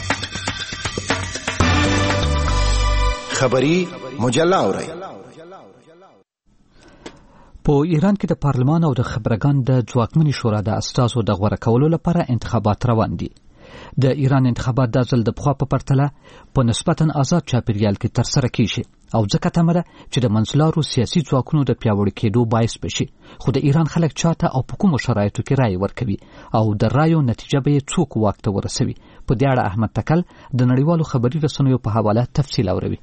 خبری مجله اورئ. په ایران کې د پارلمان او د خبرګان د ځواکمنې شورا د استازو د غوړه کولو لپاره انتخابات روان دي. د ایران انتخابات د ځل د پخوا په پرتله په نسبتاً آزاد چاپیریال کې ترسره کیږي او ځکه تمه ده چې د منځلارو سیاسي ځواکونو د پیاوړي کېدو باعث بشي. خو د ایران خلک چاته او په کومو شرایطو کې رائے ورکوي او د رایو نتیجه به څوک واک ته ورسوي. په دې اړه احمد تکل د نړیوالو خبري رسنیو په حواله تفصیل اوروي.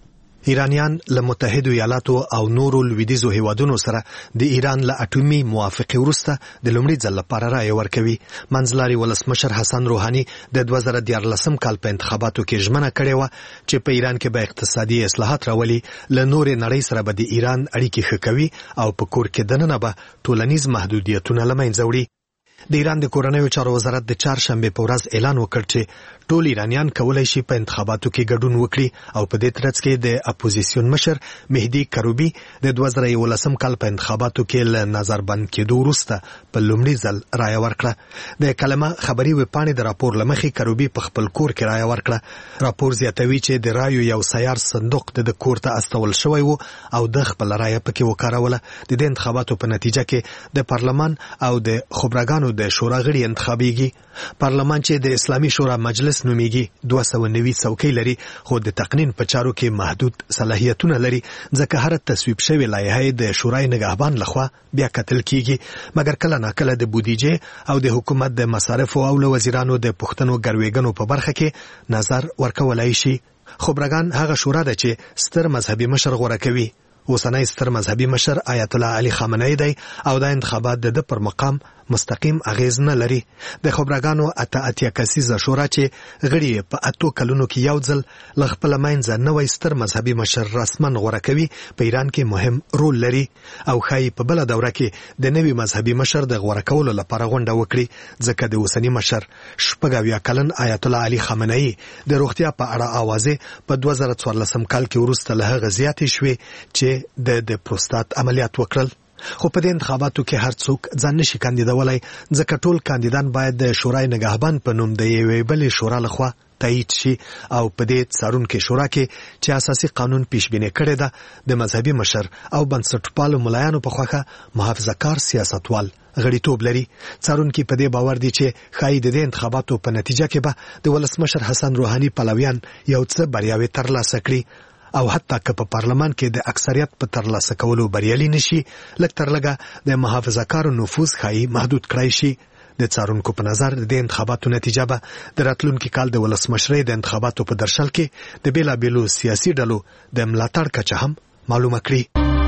ایرانیان له متحده ایالاتو او نورو لویدیزو هیوادونو سره د ایران له اټومي موافقه وروسته د لومړي ځل لپاره رایه ورکوي. منځلاري ولسمشر حسن روحاني د 2014 کال په انتخاباتو کې ژمنه کړې و چې په ایران کې به اقتصادي اصلاحات راولي، له نورې نړۍ سره به د ایران اړیکې ښه کوي او په کور کې دننه به ټولنیز محدودیتونه له منځه وړي. د ایران د کورنیو چارو وزارت د چهارشنبه په ورځ اعلان وکړ چې ټول ایرانیان کولای شي په انتخاباتو کې ګډون وکړي او په دې ترڅ کې د اپوزیسیون مشر مهدي کروبي د 2011 کال په انتخاباتو کې له نظربند کېدو وروسته په لومړي ځل رایه ورکړه. د کلمه خبري ویبپاڼې د راپور له مخې کروبي په خپل کور کې رایه ورکړه. راپور زیاتوي چې د رایو یو سیار صندوق د کور ته استول شوی و او د خپل رایه پکې وکاروله. د دې انتخاباتو په نتیجه کې د پارلمان او د خبرګانو د شورا غړي انتخابيږي. پارلمان چې د اسلامي شورا مجلس نومیږي 290 څوکۍ لري، خو د تقنین په چارو کې محدود صلاحیتونه لري، ځکه هر تصویب شوی لایحه د شورای نگهبان لخوا بیا کتل کیږي. مګر کله ناکله د بودیجه او د حکومت د مصارفو او وزیرانو د پښتنو ګرویګنو په برخه کې نظر ورکولای شي. خبرګان هغه شورا ده چې ستر مذهبي مشر غوړه کوي. اوسنی ستر مذهبي مشر آیت الله علي خامنه‌ای دی او د انتخابات د پر مقام مستقیم اغیز نه لري. د خبرګانو اتیا کسیزه شورا چې غړي په 8 کلونو کې یو ځل لغپل ماینځ نوې ستر مذهبي مشر رسمن غوړه کوي په ایران کې مهم رول لري او خای په بل دوره کې د نوې مذهبي مشر د غوړه کولو لپاره غونډه وکړي، ځکه د اوسنی مشر شپږاویا کلن آیت الله علي خامنه‌ای د روغتیا په اړه اوازې په 2014 کال کې وروسته له هغه زیاتې شوې چې د پروستات عملیات وکړل. خو په دې انتخاباتو کې هر څوک ځان نشي کاندیدولای، ځکه ټول کاندیدان باید د شورای نگهبان په نوم د یوې بلې شورا لخوا تایید شي او په دې څارونکو شورا کې چې اساسي قانون پیشبینی کړی ده د مذهبي مشر او بنسټپالو ملایانو په خوخه محافظه‌کار سیاستوال غړیتوب لري. څارونکو په دې باور دي چې خای د انتخاباتو په نتیجه کې به د ولسمشر حسن روحاني پلویان یو څه بریاوي ترلاسه کړي او حتی که په پارلمان کې د اکثریت په ترلاسه کولو بریالي نشي، لږ تر لږه د محافظه‌کارو نفوذ خای محدود کړای شي. د څارونکو په نظر د انتخاباتو نتیجه به د راتلونکي کال د ولسمشرۍ د انتخاباتو په درشل کې د بیلابیلو سیاسي ډلو د ملاتړ کچه هم معلومه کړي.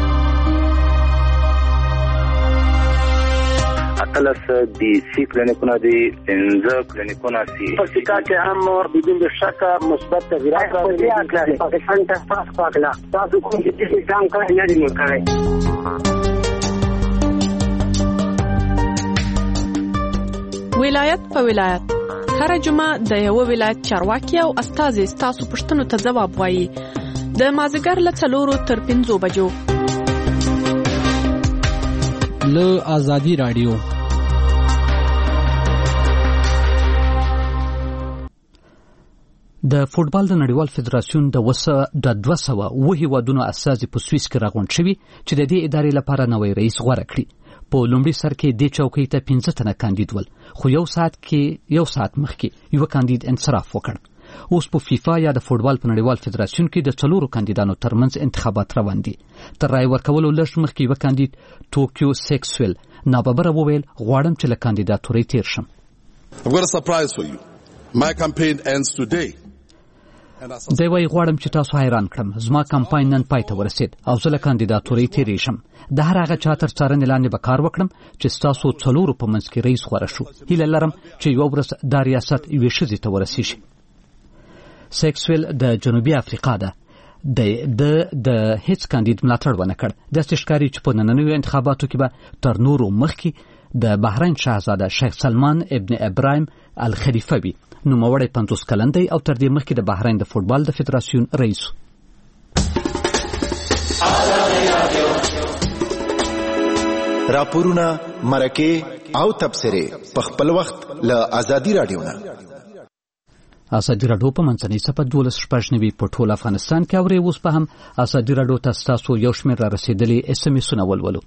اتلس دی سی کلینیکونه دی، 15 کلینیکونه سی. په سکا کې هم بدون شک مثبت تغیرات راغلي. پاکستان ته پاس پاکلا تاسو کوم چې ځان کړی نه دی مکرای. ولایت په ولایت هر جمعه د یو ولایت چارواکي او استازي تاسو پښتنو ته ځواب وایي. د مازیګر له 4 تر 5 بجو له آزادی رادیو. د فوټبال د نړیوال فدراسیون د 200 هیوادونو اساسي په سویس کې راغونډ شوی چې د دې ادارې لپاره نوی رئیس غوړه کړي. په لومړي سر کې د چوکۍ ته 15 تنه کاندید ول، خو یو ساعت مخکې یو کاندید انصراف وکړ. اوس په فیفا یا د فوټبال په نړیوال فدراسیون کې د 4 کاندیدانو ترمنځ انتخابات روان دي. تر رای ورکولو لږ مخکې یو کاندید ټوکیو سیکسویل ناببره وویل غواړم چې له کاندیداتورۍ تیر شم. I've got a surprise for you. My campaign ends today. دی وای غواړم چې تاسو حیران کړم. زما کمپاین نن پای ته ورسید او زه له کاندیداتورۍ تیر شم. د هر هغه چا تر څارنې لاندې به کار وکړم چې تاسو 4 په منځ کې رئیس غوړه شو. هیله لرم چې یو ورځ د ریاست یوې ښځې ته ورسیږي. سیکسویل د جنوبي افریقا ده. د هیڅ کاندید ملاتړ ونه کړ. داسې ښکاري چې په نننیو انتخاباتو کې به تر نورو مخکې د بحرین شاهزاده شیخ سلمان ابن ابراهیم الخلیفه وي. نوموړی 50 کلن دی او تر دې مخکې د بحرین د فوټبال د فدراسیون رئیس. راپورونه، مرکې او تبصرې په خپل وخت له آزادی رادیو نه. آزادی رادیو په منځنۍ صفحه 12 په ټول افغانستان کې اوري. اوس په هم آزادی رادیو تاسو یو شمېر را رسیدلي اس ام اس ولولو.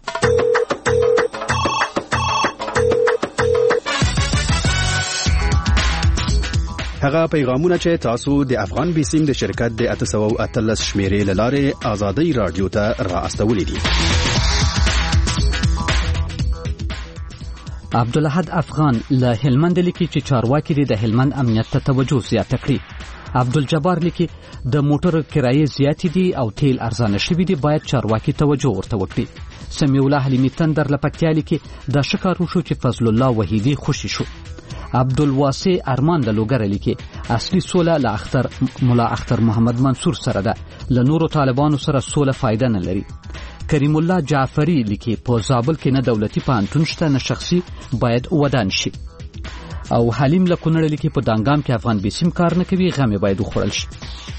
هغه پیغامونه چې تاسو د افغان بیسیم د شرکت د 813 شمیرې لاره آزادی رادیو ته را استولې دي. عبدالاحد افغان له هلمند لیکي چې چارواکي د هلمند امنیت ته توجه زیاته کړي. عبدالجبار لیکي د موټر کرایې زیاتې دي او تیل ارزانه شوي دي، باید چارواکي توجه ورته وکړي. سمیع الله حلیمی تندر له پکتیا لیکي دا شکار وشو چې فضل الله وحیدی خوشی شو. عبدالواسع ارمان د لوګر لیکي اصلي سوله له مولا اختر محمد منصور سره ده، له نورو طالبانو سره سوله فایده نه لري. کریم الله جعفری لیکي په زابل کې نه دولتي پوهنتون شته نه شخصي، باید ودان شي. او حلیم له کونړ لیکي په دانګام کې افغان بیسیم کار نه کوي، غم باید وخوړل شي.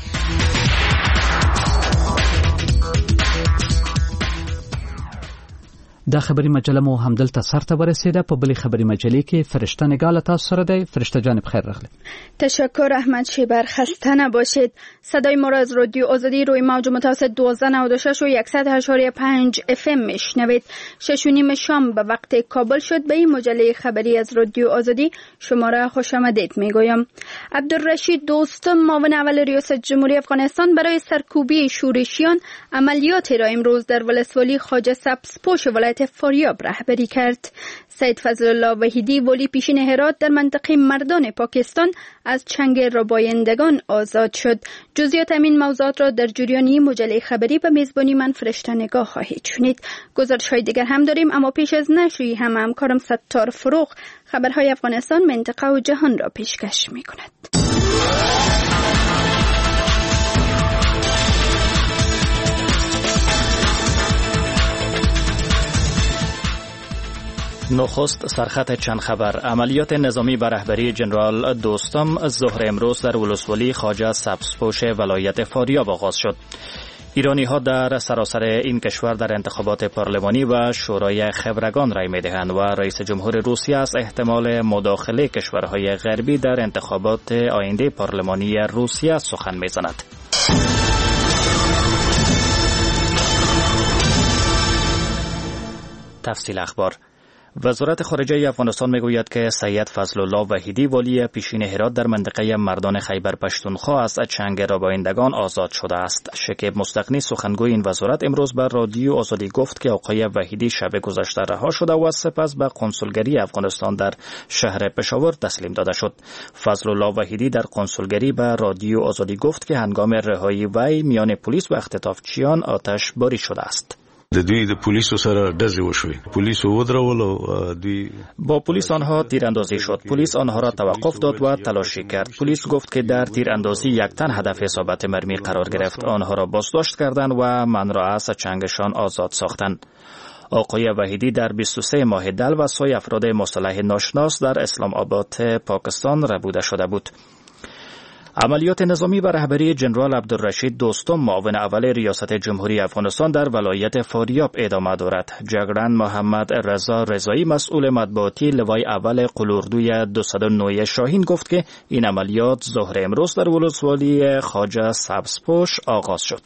دا خبری مجله مو همدلته سر ته ورسیده. په بلې خبری مجلې کې فرشته نگاه تاسو سره دی. فرشته جان بخیر راغلی. تشکر احمد شیبر، خسته نباشید. صدای ما را از رادیو آزادی روی موج متوسط 1296 و 100.5 FM میشنوید. 6:30 شام به وقت کابل شد. به این مجله خبری از رادیو آزادی شما را خوش آمدید میگویم. عبدالرشید دوستم معاون اول ریاست جمهوری افغانستان برای سرکوبی شورشیان عملیاتی را امروز در ولسوالی خواجه سبزپوش ولایت فاریاب رهبری کرد. سید فضل الله وحیدی ولی پیشین هرات در منطقه مردان پاکستان از چنگ ربایندگان آزاد شد. جزئیات این موضوعات را در جریان مجله خبری به میزبانی من فرشته نگاه خواهید شنید. گزارش‌های دیگر هم داریم، اما پیش از نشری همکارم ستار فروغ خبرهای افغانستان، منطقه و جهان را پیشکش می‌کند. نخست سرخط چند خبر. عملیات نظامی به رهبری جنرال دوستم ظهر امروز در ولسوالی خواجه سبزپوش ولایت فاریاب آغاز شد. ایرانی ها در سراسر این کشور در انتخابات پارلمانی و شورای خبرگان رای می دهند و رئیس جمهور روسیه از احتمال مداخله کشورهای غربی در انتخابات آینده پارلمانی روسیه سخن می زند. تفصیل اخبار. وزارت خارجه افغانستان میگوید که سید فضل الله وحیدی ولی پیشین هرات در منطقه مردان خیبر پشتونخوا از چنگ ربایندگان آزاد شده است. شکیب مستغنی سخنگوی این وزارت امروز بر رادیو آزادی گفت که آقای وحیدی شب گذشته رها شده و سپس به کنسولگری افغانستان در شهر پشاور تسلیم داده شد. فضل الله وحیدی در کنسولگری به رادیو آزادی گفت که هنگام رهایی وی میان پلیس و اختطافچیان آتش باری شده است. د پولیسو سره ډزې وشوې، پولیسو ودرول او دوی با پلیس آنها تیراندازی شد. پلیس آنها را توقف داد و تلاشی کرد. پلیس گفت که در تیراندازی یک تن هدف اصابت مرمی قرار گرفت. آنها را بازداشت کردند و من را از چنگشان آزاد ساختند. آقای وحیدی در 23 ماه دل و سایر افراد مسلح ناشناس در اسلام آباد پاکستان ربوده شده بود. عملیات نظامی به رهبری جنرال عبدالرشید دوستم معاون اول ریاست جمهوری افغانستان در ولایت فاریاب ادامه دارد. جگرن محمد رضا رضایی مسئول مطبوعاتی لوای اول قلوردوی 209 شاهین گفت که این عملیات ظهر امروز در ولسوالی خواجه سبزپوش آغاز شد.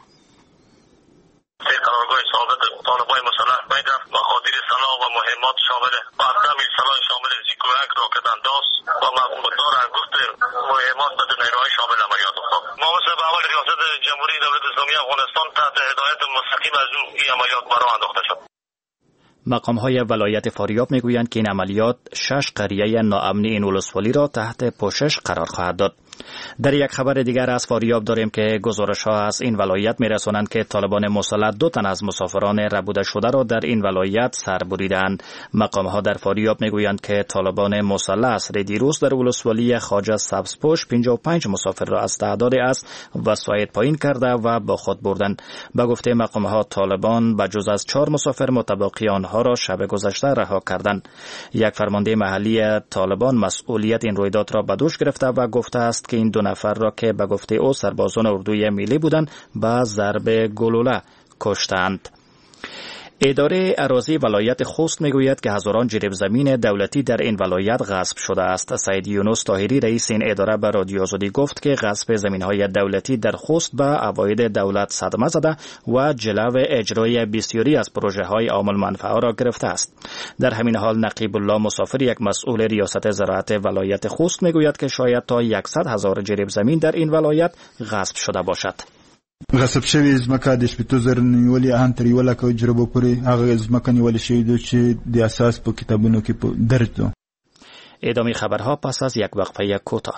قرارگاه ثابت طالبان مسلح میدن مخادیر سلاح و مهمات شامل پرچم سلاح شامل زیکوک راکت انداز و مقدار انگشت مهمات و نیروهای شامل عملیات افتاد. معاون اول ریاست جمهوری دولت اسلامی افغانستان تحت هدایت مستقیم از او این عملیات برآ انداخته شد. مقام‌های ولایت فاریاب میگویند که این عملیات 6 قریه ناامنی این ولسوالی را تحت پوشش قرار خواهد داد. در یک خبر دیگر از فاریاب داریم که گزارش‌ها از این ولایت می‌رسانند که طالبان مسلح 2 تن از مسافران ربوده شده را در این ولایت سر بریدند. مقام‌ها در فاریاب می‌گویند که طالبان مسلح عصر دیروز در ولسوالی خواجه سبزپوش 55 مسافر را از تعداد از وسایط پایین کرده و با خود بردند. به گفته مقام‌ها طالبان بجز از 4 مسافر متبقی آنها را شب گذشته رها کردند. یک فرمانده محلی طالبان مسئولیت این رویداد را به دوش گرفته و گفته است که این 2 نفر را که به گفته او سربازان اردوی ملی بودند با ضرب گلوله کشتند. اداره اراضی ولایت خوست میگوید که هزاران جریب زمین دولتی در این ولایت غصب شده است. سید یونس طاهری رئیس این اداره به رادیو آزادی گفت که غصب زمین‌های دولتی در خوست به عواید دولت صدمه زده و جلو اجرای بسیاری از پروژه‌های عام المنفعه را گرفته است. در همین حال نقیب الله مسافر یک مسئول ریاست زراعت ولایت خوست میگوید که شاید تا 100,000 جریب زمین در این ولایت غصب شده باشد. غصب شوی ځمکه د 80,000 نیولې ان تر 1 لک جربو پورې هغه ځمکه نیولې شوی د چې د اساس په کتابونو کې درج ده. ادامه خبرها پس از یک وقفه کوتاه.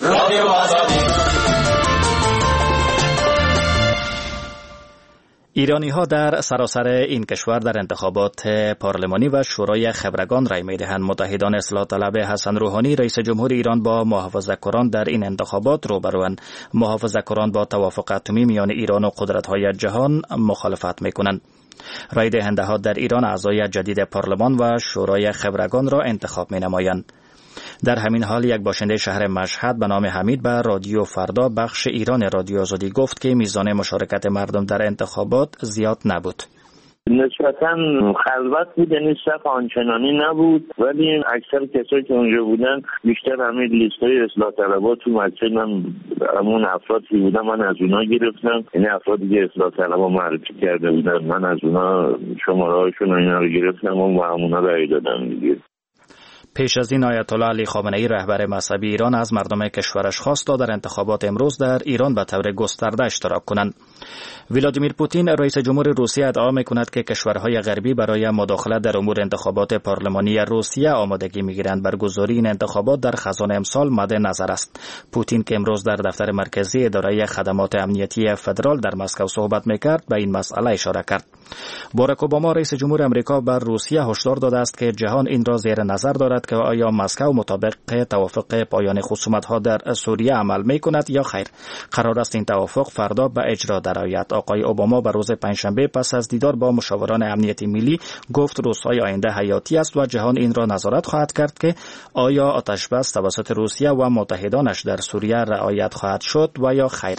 ایرانی ها در سراسر این کشور در انتخابات پارلمانی و شورای خبرگان رای می دهند. متحدان اصلاح طلب حسن روحانی رئیس جمهور ایران با محافظه‌کاران در این انتخابات روبروند. محافظه‌کاران با توافق اتمی میان ایران و قدرت‌های جهان مخالفت می کنند. رای دهنده ها در ایران اعضای جدید پارلمان و شورای خبرگان را انتخاب می نمایند. در همین حال یک باشنده شهر مشهد به نام حمید به رادیو فردا بخش ایران رادیو آزادی گفت که میزان مشارکت مردم در انتخابات زیاد نبود. نسبتاً خلوت بود، یعنی صف آنچنانی نبود، ولی اکثر کسایی که اونجا بودن بیشتر همین لیستای اصلاح طلبات تو مسجد هم همون افرادی بودن، من از اونا گرفتم، یعنی افرادی که اصلاح طلبا معرفی کرده بودن من از اونا شماره‌هاشون و اینا رو گرفتم و همونا رای دادم دیگه. پیش از این آیت الله علی خامنه‌ای رهبر مذهبی ایران از مردم کشورش خواست تا در انتخابات امروز در ایران به طور گسترده اشتراک کنند. ولادیمیر پوتین رئیس جمهور روسیه ادعا می‌کند که کشورهای غربی برای مداخله در امور انتخابات پارلمانی روسیه آمادگی می‌گیرند. برگزاری این انتخابات در خزان امسال مد نظر است. پوتین که امروز در دفتر مرکزی اداره خدمات امنیتی فدرال در مسکو صحبت می‌کرد به این مسئله اشاره کرد. باراک اوباما رئیس جمهور آمریکا بر روسیه هشدار داده است که جهان این را زیر نظر دارد که آیا مسکو مطابق توافق پایان خصومت‌ها در سوریه عمل می‌کند یا خیر. قرار است این توافق فردا به اجرا درآید. آقای اوباما به روز پنجشنبه پس از دیدار با مشاوران امنیتی ملی گفت روزهای آینده حیاتی است و جهان این را نظارت خواهد کرد که آیا آتشبس توسط روسیه و متحدانش در سوریه رعایت خواهد شد و یا خیر.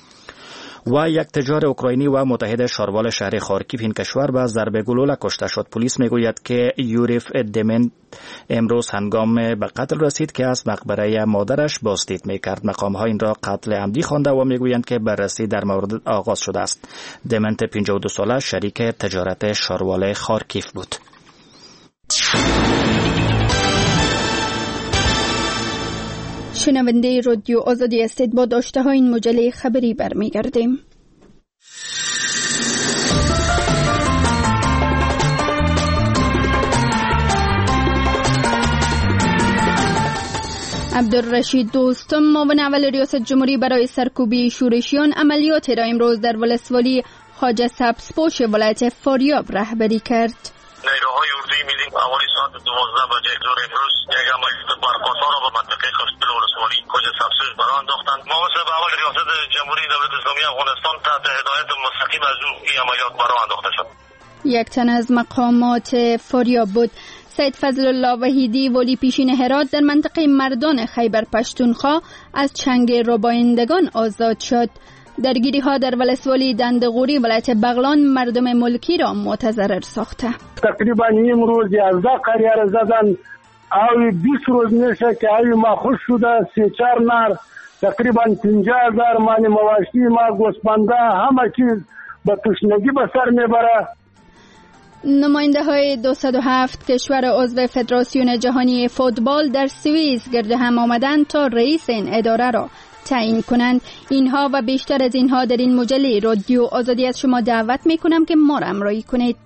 و یک تجار اوکراینی و متحد شاروال شهر خارکیف این کشور به ضربه گلوله کشته شد. پلیس میگوید که یوریف دمنت امروز هنگام به قتل رسید که از مقبره مادرش بازدید میکرد. مقام‌ها این را قتل عمدی خوانده و میگویند که بررسی در مورد آغاز شده است. دمنت 52 ساله شریک تجارت شاروال خارکیف بود. شنونده رادیو آزادی هستید. با داشته های این مجله خبری برمیگردیم. عبدالرشید دوستم معاون اول ریاست جمهوری برای سرکوبی شورشیان عملیاتی را امروز در ولسوالی خواجه سبزپوش ولایت فاریاب رهبری کرد. نیروهای اردوی ملی حوالی ساعت 12 بجه ظهر امروز یک عملیات برق‌آسا را به منطقه خشکل ولسوالی خواجه سبزپوش راه انداختند. معاون اول ریاست جمهوری دولت اسلامی افغانستان تحت هدایت مستقیم از او این عملیات راه انداخته شد. یک تن از مقامات فاریاب بود. سید فضل الله وحیدی ولی پیشین هرات در منطقه مردان خیبر پشتونخوا از چنگ ربایندگان آزاد شد. درگیری ها در ولسوالی دندغوری ولایت بغلان مردم ملکی را متضرر ساخته. تقریبا امروز 11 قریه را زدن او 20 روز میشه که او مخوش شده 3-4 نر تقریبا 50,000 مانی مواشی ما گوسفنده همه چیز به تشنگی به سر میبره. نماینده های 207 کشور عضو فدراسیون جهانی فوتبال در سوئیس گرد هم آمدند تا رئیس این اداره را تعیین کنند. اینها و بیشتر از اینها در این مجله رادیو آزادی از شما دعوت می کنم که ما را همراهی کنید.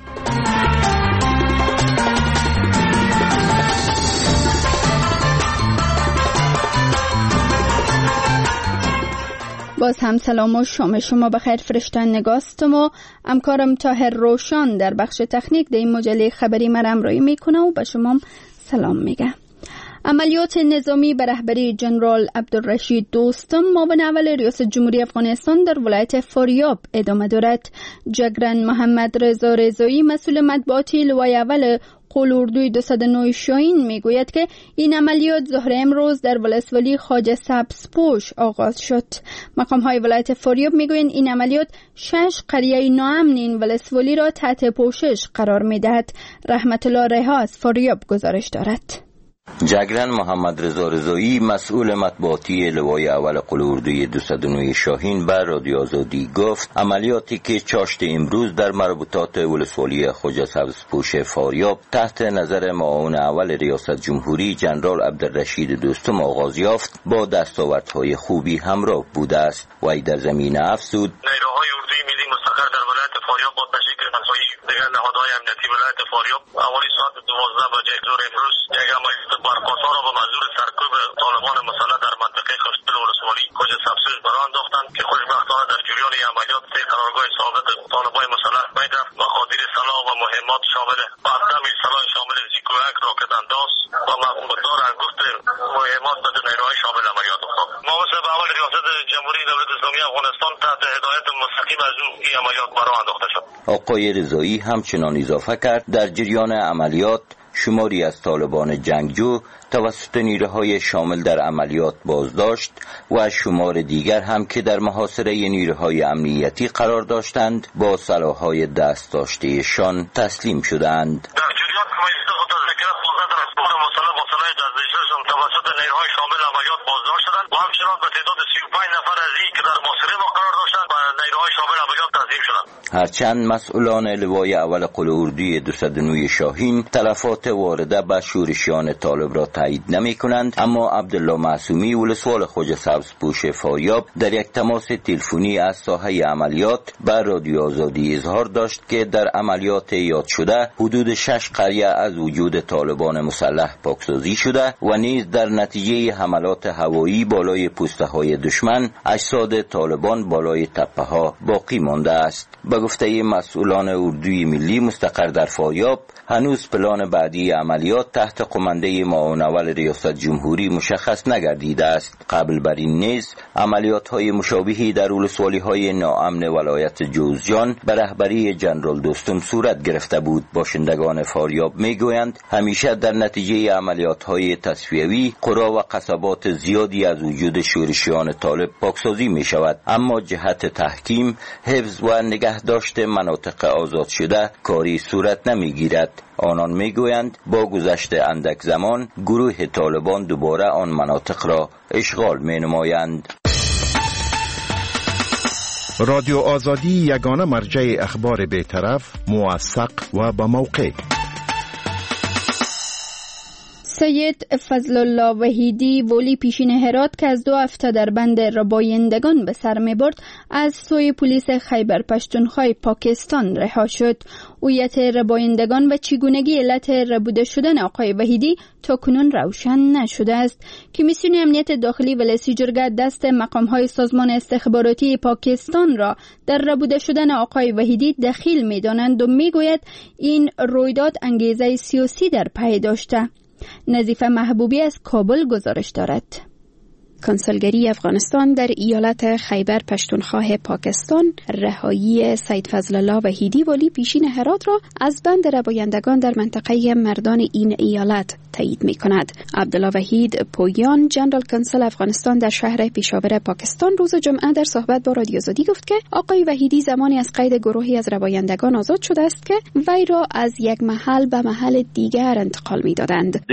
باز هم سلام و شام شما بخیر. فرشتن نگاستم و همکارم طاهر روشان در بخش تکنیک در این مجله خبری من همراهی میکنه و به شما سلام میگه. عملیات نظامی به رهبری جنرال عبدالرشید دوستم معاون اول ریاست جمهوری افغانستان در ولایت فاریاب ادامه دارد. جگرن محمد رضا رضایی مسئول مطبوعاتی لوای اول قول اردوی 209 شاهین میگوید که این عملیات ظهر امروز در ولسوالی خواجه سبزپوش آغاز شد. مقام های ولایت فاریاب میگویند این عملیات 6 قریه ناامن این ولسوالی را تحت پوشش قرار میدهد. رحمت الله ریحا از فاریاب گزارش دارد. جگرن محمد رضا رضایی مسئول مطبوعاتی لوای اول قل اردوی 209 شاهین به رادیو آزادی گفت عملیاتی که چاشت امروز در مربوطات ولسوالی خواجه سبزپوش فاریاب تحت نظر معاون اول ریاست جمهوری جنرال عبدالرشید دوستم آغاز یافت با دستاوردهای خوبی همراه بوده است و ای در زمینه افزود نیروهای اردوی ملی مستقر در ولایت فاریاب با تشکیل مساعی دیگر نهادهای امنیتی ولایت فاریاب حوالی ساعت 12 بجه ظهر امروز یک عملیات برپاسا را به منظور سرکوب طالبان مسلح در منطقه خوشدل ولسوالی خواجه سبزپوش براه انداختند که خوشبختانه در جریان این عملیات 3 قرارگاه ثابت طالبان مسلح بین رفت. مخادیر سلاح و مهمات شامل پرچم سلاح شامل زیکوک، راکت انداز و مقدار انگشت مهمات به نیروهای شامل عملیات افتاد. معاون اول ریاست جمهوری دولت اسلامی افغانستان تحت هدایت مستقیم از او این عملیات براه انداخته شد. آقای رضایی همچنان اضافه کرد در جریان عملیات شماری از طالبان جنگجو توسط نیروهای شامل در عملیات بازداشت و شمار دیگر هم که در محاصره نیروهای امنیتی قرار داشتند با سلاح‌های دست داشته‌شان تسلیم شدند. در جریان عملیات متذکره 15 رسول مسلح با سلاح دست‌داشته‌شان توسط نیروهای شامل عملیات بازداشت شدند و همچنان به تعداد 35 نفر از این که در محاصره قرار داشتند و نیروهای شامل عملیات تسلیم شدند. هرچند مسئولان لوای اول قل اردوی 209 شاهین تلفات وارده به شورشیان طالب را تایید نمی کنند، اما عبدالله معصومی ولسوال خواجه سبزپوش فاریاب در یک تماس تلفنی از ساحه عملیات به رادیو آزادی اظهار داشت که در عملیات یاد شده حدود 6 قریه از وجود طالبان مسلح پاکسازی شده و نیز در نتیجه حملات هوایی بالای پوسته های دشمن اجساد طالبان بالای تپه ها باقی مانده است. به گفته مسئولان اردوی ملی مستقر در فاریاب هنوز پلان بعدی عملیات تحت قمانده معاون اول ریاست جمهوری مشخص نگردیده است. قبل بر این نیز عملیات‌های مشابهی در ولسوالی‌های ناامن ولایت جوزجان به رهبری جنرال دوستم صورت گرفته بود. باشندگان فاریاب میگویند همیشه در نتیجه عملیات‌های تصفیوی قرا و قصبات زیادی از وجود شورشیان طالب پاکسازی می‌شود، اما جهت تحکیم، حفظ و نگهداشت مناطق آزاد شده کاری صورت نمی‌گیرد. آنان میگویند با گذشت اندک زمان گروه طالبان دوباره آن مناطق را اشغال مینمایند. رادیو آزادی یگانه مرجع اخبار بی‌طرف، موثق و با موقع. سید فضل الله وحیدی ولی پیشین هرات که از 2 هفته در بند ربایندگان به سر می برد از سوی پلیس خیبر پشتونخوای پاکستان رها شد. هویت ربایندگان و چگونگی علت ربوده شدن آقای وحیدی تا کنون روشن نشده است. کمیسیون امنیت داخلی ولایت جرگه دست مقام‌های سازمان استخباراتی پاکستان را در ربوده شدن آقای وحیدی دخیل می‌دانند و می‌گوید این رویداد انگیزه سیاسی در پی داشته. نظیفه محبوبی از کابل گزارش دارد. کنسولگری افغانستان در ایالت خیبر پشتونخوا پاکستان رهایی سید فضل الله وحیدی ولی پیشین هرات را از بند ربایندگان در منطقه مردان این ایالت تایید می کند. عبدالله وحید پویان جنرال کنسل افغانستان در شهر پیشاور پاکستان روز جمعه در صحبت با رادیو آزادی گفت که آقای وحیدی زمانی از قید گروهی از ربایندگان آزاد شده است که وی را از یک محل به محل دیگر انتقال می دادند.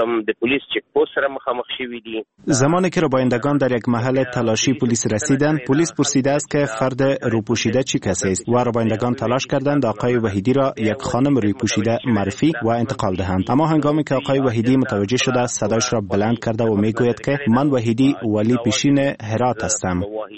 زمانی که ربایندگان در یک محل تلاشی پلیس رسیدند، پلیس پرسیده است که فرد روپوشیده چی کسی است و ربایندگان تلاش کردند آقای وحیدی را یک خانم روپوشیده معرفی و انتقال دهند. اما هنگامی که آقای وحیدی متوجه شده است، صدایش را بلند کرده و میگوید که من وحیدی ولی پیشین هرات هستم.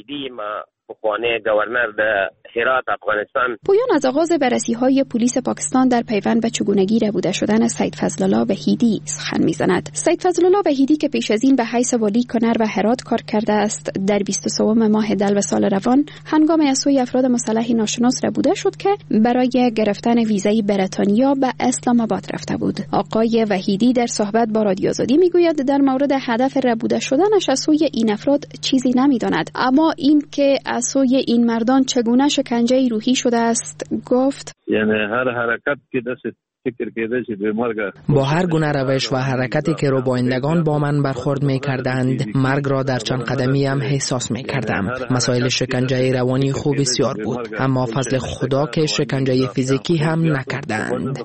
گورنر د هرات افغانستان. پویان از آغاز بررسی‌های پلیس پاکستان در پیوند به چگونگی ربوده شدن سید فضل الله وحیدی سخن می‌زند. سید فضل الله وحیدی که پیش از این به حیث والی کنر و هرات کار کرده است، در 23 ماه دلو سال روان هنگام از سوی افراد مسلح ناشناس ربوده شد که برای گرفتن ویزای بریتانیا به اسلام آباد رفته بود. آقای وحیدی در صحبت با رادیو آزادی میگوید در مورد هدف ربوده شدنش از سوی این افراد چیزی نمی‌داند، اما این که از سوی این مردان چگونه شکنجه روحی شده است گفت. یعنی هر حرکت که دست فکر کېده چې به مرګ با هر گونه روش و حرکتی که روبایندگان با من برخورد می کردند مرگ را در چند قدمی هم احساس می کردم. مسائل شکنجه روانی خوب بسیار بود، اما فضل خدا که شکنجه فیزیکی هم نکردند.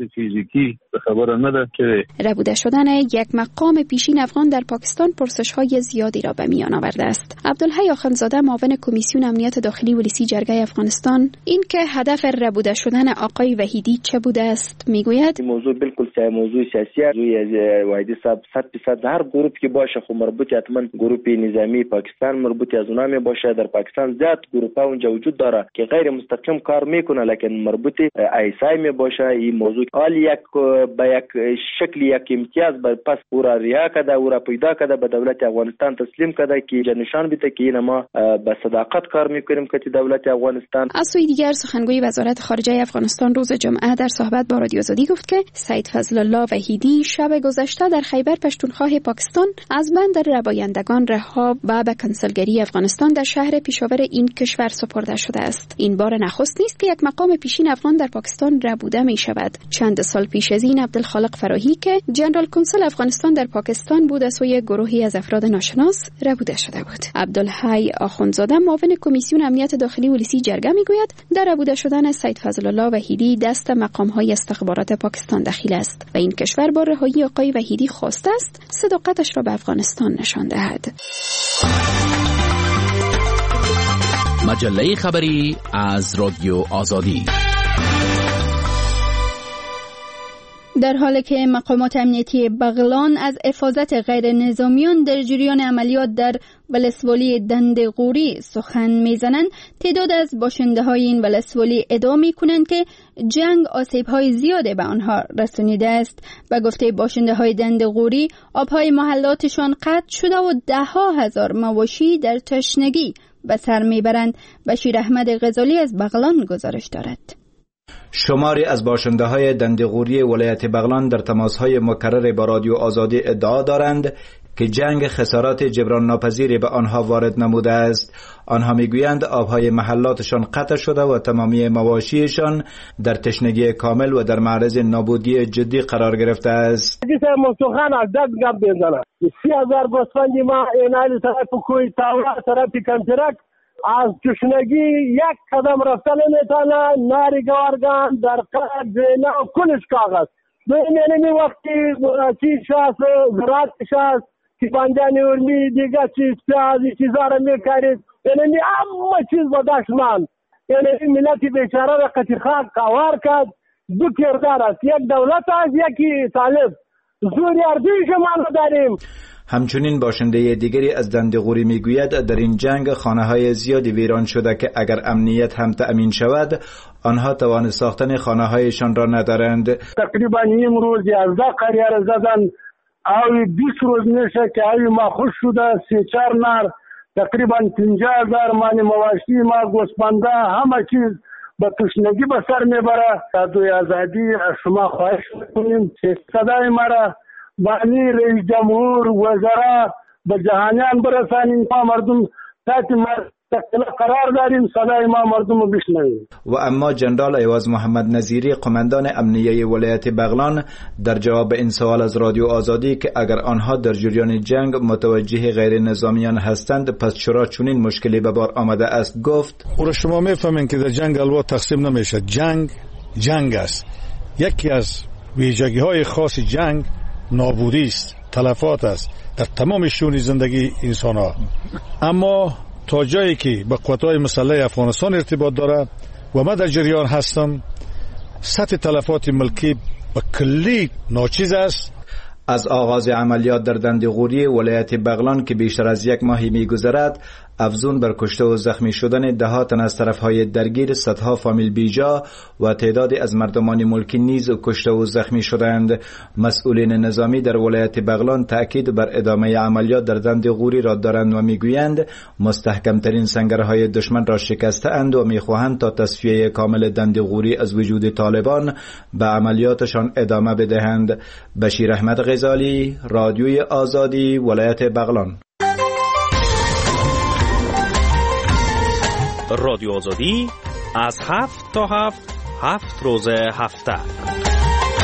ربوده شدن یک مقام پیشین افغان در پاکستان پرسش‌های زیادی را به میان آورده است. عبدالحی آخندزاده معاون کمیسیون امنیت داخلی ولسی جرگه افغانستان این که هدف ربوده شدن آقای وحیدی چه بوده است میگوید این موضوع بالکل موضوع سیاسی است. وحیدی صاحب 100% هر گروه که باشه خو مربوط حتما گروه نظامی پاکستان مربوط از اونها می باشه. در پاکستان زیاد گروه‌ها اونجا وجود داره که غیر مستقیم کار میکنه، لکن مربوط ایسای می باشه. این موضوع حال یک به یک شکل یک امتیاز بر پس او را رها کرده، او را پیدا کرده، به دولت افغانستان تسلیم کرده که نشان بده که این ما به صداقت کار میکنیم که دولت افغانستان. از سوی دیگر سخنگوی وزارت خارجه افغانستان روز جمعه در صحبت با رادیو آزادی گفت که سید فضل الله وحیدی شب گذشته در خیبر پشتونخوا پاکستان از بند ربایندگان رها و به کنسلگری افغانستان در شهر پیشاور این کشور سپرده شده است. این بار نخست نیست که یک مقام پیشین افغان در پاکستان ربوده می شود. چند سال پیش از این عبدالخالق فراهی که جنرال کنسل افغانستان در پاکستان بود از سوی گروهی از افراد ناشناس ربوده شده بود. عبدالحی آخندزاده معاون کمیسیون امنیت داخلی ولسی جرگه میگوید در ربوده شدن سید فضل الله وحیدی دست مقام‌های استخبارات پاکستان دخیل است و این کشور با رهایی آقای وحیدی خواسته است صداقتش را به افغانستان نشان دهد. مجله خبری از رادیو آزادی. در حالی که مقامات امنیتی بغلان از افاظت غیر نظامیان در جریان عملیات در ولسوالی دندغوری سخن میزنند، تعداد از باشنده های این ولسوالی ادعا میکنند که جنگ آسیب‌های زیاده به آنها رسانیده است. به گفته باشنده های دندغوری آبهای محلاتشان قطع شده و 10,000 مواشی در تشنگی به سر میبرند. بشیر احمد غزالی از بغلان گزارش دارد. شماری از باشنده های دندغوری ولایت بغلان در تماس‌های مکرر با رادیو آزادی ادعا دارند که جنگ خسارات جبران ناپذیری به آنها وارد نموده است. آنها میگویند آبهای محلاتشان قطع شده و تمامی مواشیشان در تشنگی کامل و در معرض نابودی جدی قرار گرفته است. سخن از دست گپ بزنم 30,000 گوسفند ما اینالی طرف کوی تاورا طرف کنترک از تشنگی یک قدم رفتن نمیتونه. ناری گوارگان در قرد زینا و کلش کاغذ اینمی وقتی چیز شاست زراعت شاست که بانجان ارمی دیگه چیز پیازی چیزا را میکارید اینمی همه چیز با دشمن. اینمی ملتی بیچاره را قطیخاک قوار کرد. دو کردار است، یک دولت است یکی طالب. زوری اردویش ما داریم. همچنین باشنده دیگری از دندغوری میگوید در این جنگ خانه‌های زیادی ویران شده که اگر امنیت هم تأمین شود آنها توان ساختن خانه‌هایشان را ندارند. تقریبا امروز 11 قریه زدن او 20 روز میشه که او مخوش شده 3-4 نر تقریبا 50,000 مانی مواشی ما گوسفنده همه چیز به تشنگی به سر میبره. رادیوی آزادی شما خواهش میکنیم که صدای مرا بانی رئیس جمهور وزرا به جهانیان برسانیم. ما مردم قرار داریم صدای ما مردم رو بشنویم. و اما جنرال ایواز محمد نظیری قماندان امنیه ولایت بغلان در جواب این سوال از رادیو آزادی که اگر آنها در جریان جنگ متوجه غیر نظامیان هستند پس چرا چنین مشکلی به بار آمده است گفت او شما میفهمین که در جنگ الوا تقسیم نمیشه. جنگ است. یکی از ویژگی های خاص جنگ نابودی است، تلفات است در تمام شئون زندگی انسان ها. اما تا جایی که به قوت‌های مسلح افغانستان ارتباط دارد و من در جریان هستم سطح تلفات ملکی به کلی ناچیز است. از آغاز عملیات در دندغوری ولایت بغلان که بیشتر از یک ماهی می‌گذرد افزون بر کشته و زخمی شدن ده تن از طرفهای درگیر صدها فامیل بیجا و تعدادی از مردمان ملکی نیز کشته و زخمی شدند. مسئولین نظامی در ولایت بغلان تأکید بر ادامه عملیات در دندغوری را دارند و میگویند مستحکمترین سنگرهای دشمن را شکسته اند و میخواهند تا تصفیه کامل دندغوری از وجود طالبان به عملیاتشان ادامه بدهند. بشیر احمد غزالی، رادیوی آزادی، ولایت بغلان. رادیو آزادی از 7 تا 7 روز هفته.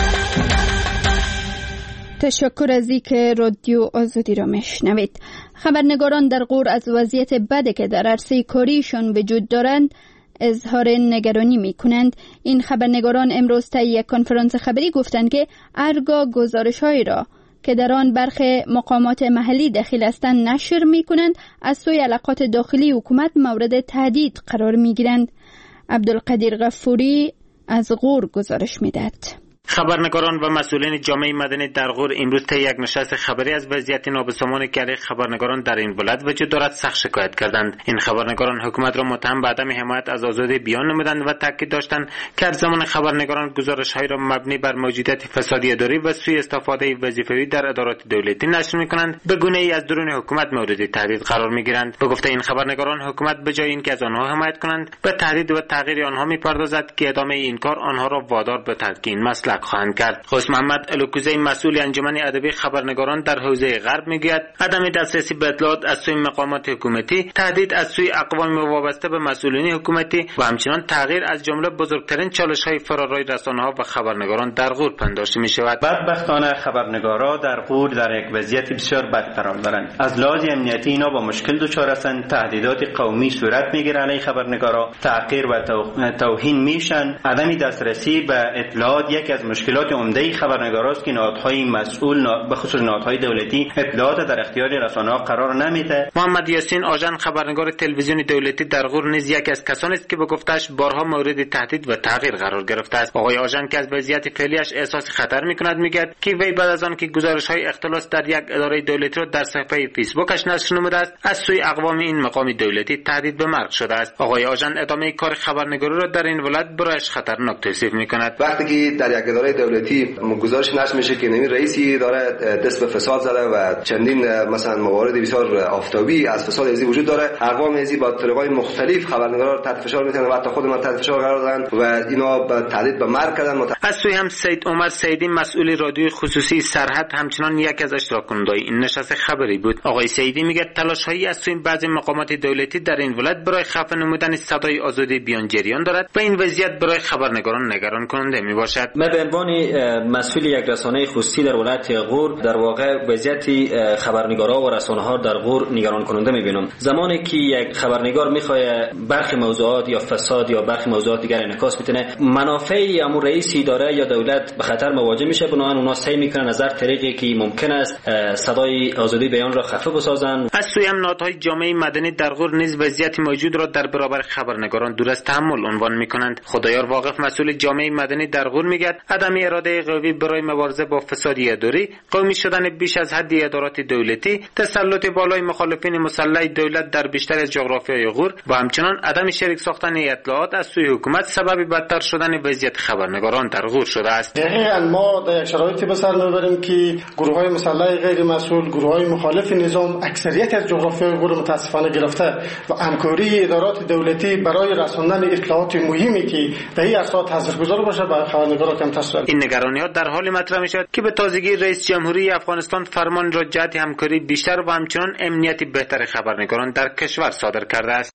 تشکر از اینکه رادیو آزادی را میشنوید. خبرنگاران در غور از وضعیت بدی که در عرصه کاریشان وجود دارند اظهار نگرانی می کنند. این خبرنگاران امروز طی یک کنفرانس خبری گفتند که هرگاه گزارش‌هایی را که در آن برخی مقامات محلی دخیل هستند نشر می کنند از سوی علاقات داخلی حکومت مورد تهدید قرار می گیرند. عبدالقدیر غفوری از غور گزارش می دهد. خبرنگاران و مسئولین جامعه مدنی در غور امروز طی یک نشست خبری از وضعیت نابسامانی که علیه خبرنگاران در این ولایت وجود دارد سخت شکایت کردند. این خبرنگاران حکومت را متهم به عدم حمایت از آزادی بیان نمودند و تاکید داشتند که از زمان خبرنگاران گزارش‌های را مبنی بر موجودیت فسادی اداری و سوء استفاده وظیفه‌ای در ادارات دولتی نشر می‌کنند، به گونه‌ای از درون حکومت مورد تهدید قرار می‌گیرند. به گفته این خبرنگاران حکومت به جای اینکه از آنها حمایت کنند به تهدید و تغییر آنها می‌پردازد که ادامه این کار آنها را وادار به ترک این مسلک خواهند کرد. خوش محمد الوکوزی مسئول انجمن ادبی خبرنگاران در حوزه غرب میگوید عدم دسترسی به اطلاعات از سوی مقامات حکومتی، تهدید از سوی اقوام وابسته به مسئولین حکومتی و همچنین تغییر از جمله بزرگترین چالش‌های فرارای رسانه‌ها و خبرنگاران در غور پنداشته می‌شود. بدبختانه خبرنگارا در غور در یک وضعیت بسیار بد قرار دارند. از لحاظ امنیتی اینا با مشکل دچار هستند، تهدیدات قومی صورت می‌گیرد علیه خبرنگارا، تحقیر و توهین میشن. عدم دسترسی به اطلاعات یکی از مشکلات عمده خبرنگاراست که نهادهای مسئول به خصوص نهادهای دولتی اطلاعات در اختیار رسانه‌ها قرار نمیده. محمد یاسین آژان خبرنگار تلویزیون دولتی در غور نیز یکی از کسانی است که به گفتش بارها مورد تهدید و تغییر قرار گرفته است. آقای آژان که از وضعیت فعلیش احساس خطر می‌کند میگوید که وی بعد از آن که گزارش‌های اختلاس در یک اداره دولتی را در صفحه فیسبوکش نشر نموده است از سوی اقوام این مقام دولتی تهدید به مرگ شده است. آقای آژان ادامه کار خبرنگاری را در این ولایت برایش خطرناک توصیف می‌کند. وقتی که در یک اداره دولتی گزارش نشر میشه که نمی رئیسی داره دست به فساد زده و چندین مثلا موارد بسیار آفتابی از فساد ازی وجود داره، اقوام ازی با طریقای مختلف خبرنگارا رو تحت فشار میتونن و حتی خود ما تحت فشار قرار دادن و اینا به تهدید به مرگ کردن. از سوی هم سید عمر سیدی مسئول رادیوی خصوصی سرحد همچنان یک از اشتراک کنندگان این نشست خبری بود. آقای سیدی میگه تلاش‌هایی از سوی بعضی مقامات دولتی در این ولایت برای خفه نمودن صدای آزادی بیان جریان دارد و این وضعیت برای خبرنگاران نگران کننده میباشد. من به عنوان مسئول یک رسانه خصوصی در ولایت غور در واقع وضعیت خبرنگارا و رسانه‌ها در غور نگران کننده می‌بینم. زمانی که یک خبرنگار می‌خواد برخی موضوعات یا فساد یا برخی موضوعات دیگر انعکاس بتونه، منافع امور رئیس اداره یا دولت به خطر مواجه میشه، بنابراین اونا سعی می‌کنن از هر طریقی که ممکن است صدای آزادی بیان را خفه بسازن. از سوی هم نهادهای جامعه مدنی در غور نیز وضعیت موجود را در برابر خبرنگاران دور از تحمل عنوان می‌کنند. خدایار واقف مسئول جامعه مدنی در غور میگه عدم اراده قوی برای مبارزه با فسادی اداری، قومی شدن بیش از حد ادارات دولتی، تسلط بالای مخالفین مسلح دولت در بیشتر از جغرافیای غور و همچنان عدم شریک ساختن اطلاعات از سوی حکومت سبب بدتر شدن وضعیت خبرنگاران در غور شده است. دقیقاً ما در یک شرایطی به سر میبریم که گروه‌های مسلح غیر مسئول، گروه‌های مخالف نظام اکثریت از جغرافیای غور متاسفانه گرفته و همکاری ادارات دولتی برای رساندن اطلاعات مهمی که در این اساس تاثیرگذار باشه به خبرنگاران کم تاثیر. این نگرانی‌ها در حال مطرح می‌شود که به تازگی رئیس جمهوری افغانستان فرمان را جهت همکاری بیشتر و همچنان امنیت بهتر خبرنگاران در کشور صادر کرده است.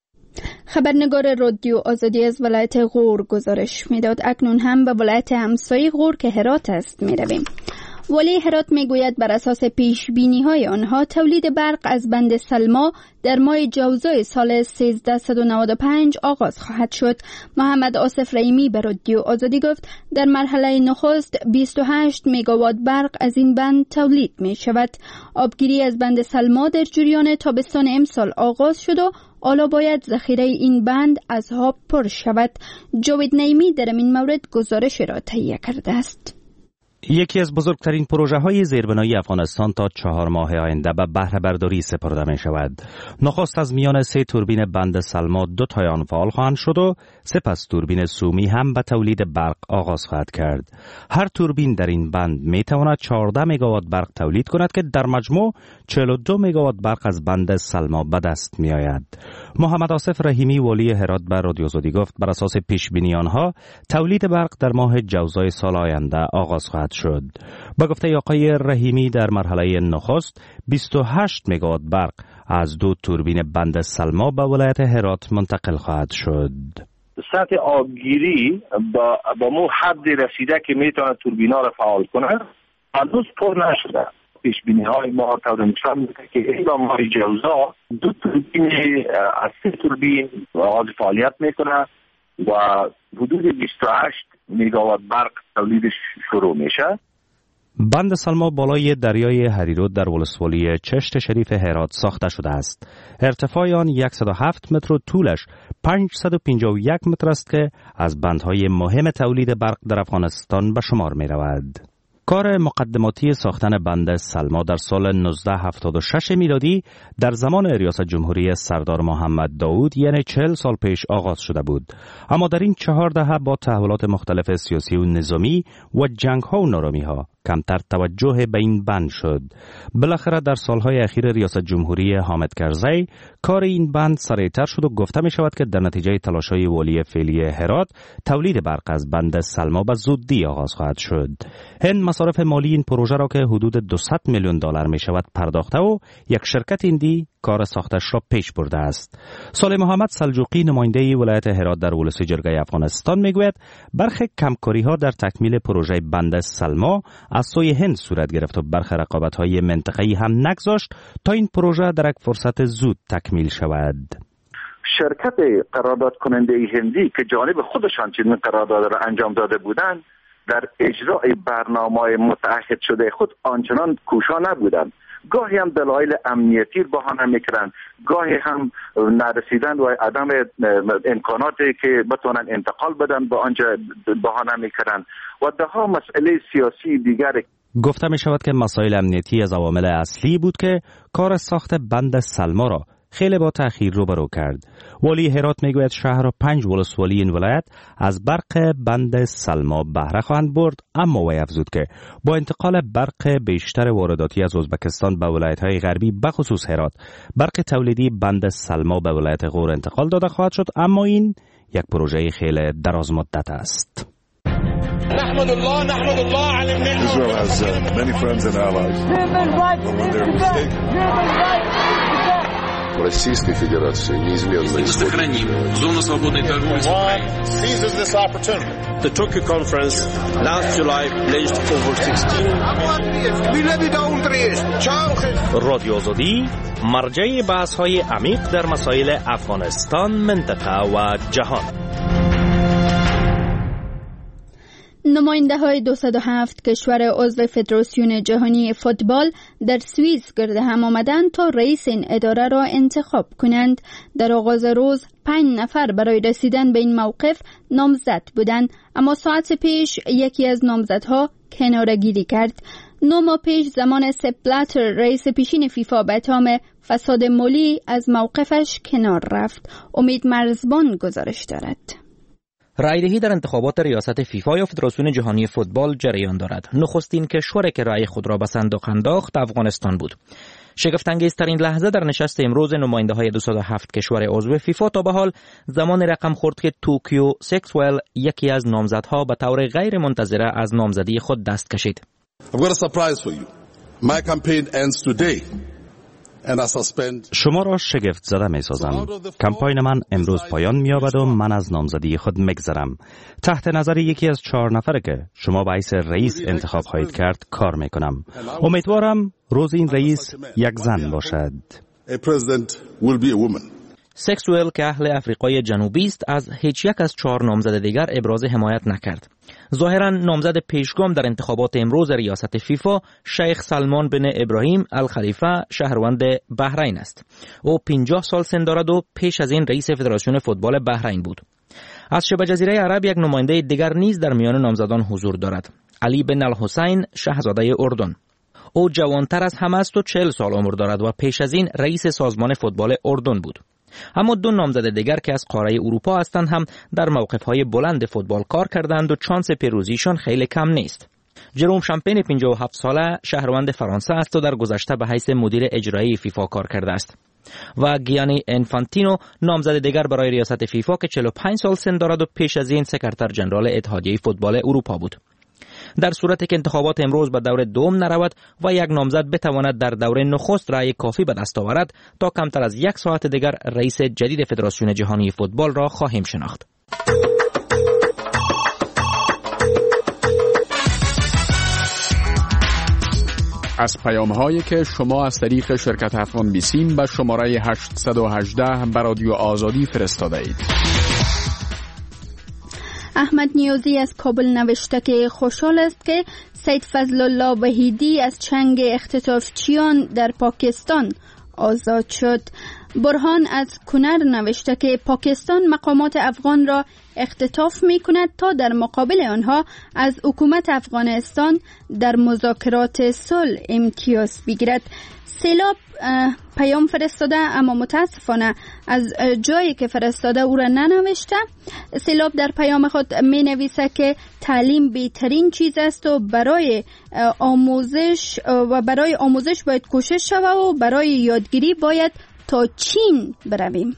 خبرنگار رادیو آزادی از ولایت غور گزارش میداد. اکنون هم به ولایت همسایه غور که هرات است میرویم. ولی هرات میگوید بر اساس پیش بینی های آنها تولید برق از بند سلما در ماه جوزای سال 1395 آغاز خواهد شد. محمد آصف رحیمی به رادیو آزادی گفت در مرحله نخست 28 مگاوات برق از این بند تولید می شود. آبگیری از بند سلما در جریان تابستان امسال آغاز شد و حالا باید ذخیره این بند از آب پر شود. جاوید نعیمی در این مورد گزارش را تهیه کرده است. یکی از بزرگترین پروژه های زیربنایی افغانستان تا 4 ماه آینده به بهره برداری سپرده می شود. نخست از میان 3 توربین بند سلما 2 تای آن فعال خواهند شد و سپس توربین سومی هم به تولید برق آغاز خواهد کرد. هر توربین در این بند می تواند 14 مگاوات برق تولید کند که در مجموع 42 مگاوات برق از بند سلما به دست می آید. محمد آصف رحیمی ولی هرات به رادیو آزادی گفت بر اساس پیش بینی آنها تولید برق در ماه جوزای سال آینده آغاز خواهد شد. با گفته آقای رحیمی در مرحله نخست 28 مگاوات برق از 2 توربین بند سلما به ولایت هرات منتقل خواهد شد. سطح آبگیری با مو حد رسیده که میتونه توربینا را فعال کنه هنوز پر نشده. پیش بینی های ما نشان میده که ایلا ماه جوزا 2 توربین از 3 توربین آغاز فعالیت میکنه و حدود 28 میگاوات برق تولیدش شروع میشه. بند سلما بالای دریای هریرود در ولسوالی چشت شریف هرات ساخته شده است. ارتفاع آن 107 متر و طولش 551 متر است که از بندهای مهم تولید برق در افغانستان به شمار می رود. کار مقدماتی ساختن بند سلما در سال 1976 میلادی در زمان ریاست جمهوری سردار محمد داود یعنی 40 سال پیش آغاز شده بود. اما در این 4 دهه با تحولات مختلف سیاسی و نظامی و جنگ‌ها و نارامی‌ها کمتر توجه به این بند شد. بالاخره در سالهای اخیر ریاست جمهوری حامد کرزی کار این بند سریعتر شد و گفته می شود که در نتیجه تلاش‌های والی فعلی هرات تولید برق از بند سلما به زودی آغاز خواهد شد. هند مصارف مالی این پروژه را که حدود 200 میلیون دلار می شود پرداخته و یک شرکت هندی کار ساختش را پیش برده است. صالح محمد سلجوقی نماینده ولایت هرات در ولسی جرگه افغانستان میگوید برخی کمکاری‌ها در تکمیل پروژه بند سلما از سوی هند صورت گرفت و برخی رقابت‌های منطقه‌ای هم نگذاشت تا این پروژه در یک فرصت زود تکمیل شود. شرکت قرارداد کننده هندی که جانب خودشان چنین قرارداد را انجام داده بودند در اجرای برنامه‌های متعهد شده خود آنچنان کوشا نبودند. گاهی هم دلایل امنیتی بهانه میکنند، گاهی هم نرسیدن و عدم امکاناتی که بتونن انتقال بدن به آنجا بهانه میکنند و دهها مسئله سیاسی دیگر. گفته می شود که مسائل امنیتی از عوامل اصلی بود که کار ساخت بند سلما را خیلی با تأخیر روبرو کرد. والی هرات میگوید شهر و 5 ولسوالی این ولایت از برق بند سلما بهره خواهند برد، اما وی افزود که با انتقال برق بیشتر وارداتی از ازبکستان به ولایت‌های غربی به خصوص هرات برق تولیدی بند سلما به ولایت غور انتقال داده خواهد شد، اما این یک پروژه خیلی دراز مدت است. نحمد الله على النعمة. Israel has many friends and allies. When they're mistaken. Российской Федерации неизменно сохраним зону свободной торговли. Seizes this opportunity. The Tokyo conference last July pledged over 16. رادیو آزادی مرجع بحث‌های عمیق در مسائل افغانستان، منطقه و جهان. نماینده‌های 207 کشور عضو فدراسیون جهانی فوتبال در سوئیس گرد هم آمدند تا رئیس این اداره را انتخاب کنند. در آغاز روز 5 نفر برای رسیدن به این موقف نامزد بودند، اما ساعت پیش یکی از نامزدها کناره‌گیری کرد. 9 ماه پیش زمان سپ بلاتر رئیس پیشین فیفا به اتهام فساد مالی از موقفش کنار رفت. امید مرزبان گزارش دارد. رأی‌دهی در انتخابات ریاست فیفا یا فدراسیون جهانی فوتبال جریان دارد. نخستین کشوری که رأی خود را به صندوق انداخت افغانستان بود. شگفت‌انگیزترین لحظه در نشست امروز نماینده‌های 207 کشور عضو فیفا تا به حال زمان رقم خورد که توکیو سکسوئل یکی از نامزدها به طور غیر منتظره از نامزدی خود دست کشید. I've got a surprise for you. My campaign ends today. شما را شگفت زده می سازم. کمپاین من امروز پایان می یابد و من از نامزدی خود میگذرم. تحت نظر یکی از 4 نفره که شما به حیث رئیس انتخاب خواهید کرد کار می کنم. امیدوارم روز این رئیس یک زن باشد. سکسوئل که اهل افریقای جنوبی است از هیچ یک از 4 نامزد دیگر ابراز حمایت نکرد. ظاهرا نامزد پیشگام در انتخابات امروز ریاست فیفا شیخ سلمان بن ابراهیم الخلیفه شهروند بحرین است. او 50 سال سن دارد و پیش از این رئیس فدراسیون فوتبال بحرین بود. از شبه جزیره عرب یک نماینده دیگر نیز در میان نامزدان حضور دارد. علی بن الحسین شاهزاده اردن. او جوانتر از همه است و 40 سال عمر دارد و پیش از این رئیس سازمان فوتبال اردن بود. اما 2 نامزد دیگر که از قاره اروپا هستند هم در موقف‌های بلند فوتبال کار کردند و شانس پیروزیشان خیلی کم نیست. جروم شامپین 57 ساله شهروند فرانسه است و در گذشته به حیث مدیر اجرایی فیفا کار کرده است. و گیانی انفانتینو نامزد دیگر برای ریاست فیفا که 45 سال سن دارد و پیش از این سکرتر ژنرال اتحادیه فوتبال اروپا بود. در صورتی که انتخابات امروز به دور دوم نرود و یک نامزد بتواند در دوره نخست رأی کافی به دست آورد، تا کمتر از 1 ساعت دیگر رئیس جدید فدراسیون جهانی فوتبال را خواهیم شناخت. از پیام‌هایی که شما از طریق شرکت افغان بیسیم به شماره 818 به رادیو آزادی فرستاده اید. احمد نیازی از کابل نوشته که خوشحال است که سید فضل الله وحیدی از چنگ اختطافچیان در پاکستان آزاد شد. برهان از کنر نوشته که پاکستان مقامات افغان را اختطاف می کند تا در مقابل آنها از حکومت افغانستان در مذاکرات صلح امتیاز بگیرد. سیلاب پیام فرستاده اما متاسفانه از جایی که فرستاده او را ننوشته. سیلاب در پیام خود می نویسه که تعلیم بهترین چیز است و برای آموزش باید کوشش شود و برای یادگیری باید تا چین برویم.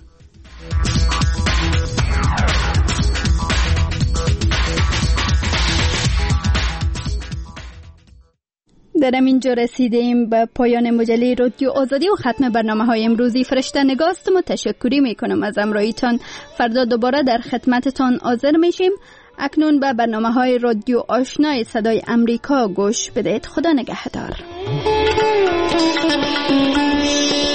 در اینجا رسیدیم به پایان مجله رادیو آزادی و ختم برنامه‌های امروزی. فرشته نگاستم و تشکری میکنم از همراهیتان. فردا دوباره در خدمتتان حاضر میشیم. اکنون به برنامه‌های رادیو آشنای صدای امریکا گوش بدید. خدا نگهدار.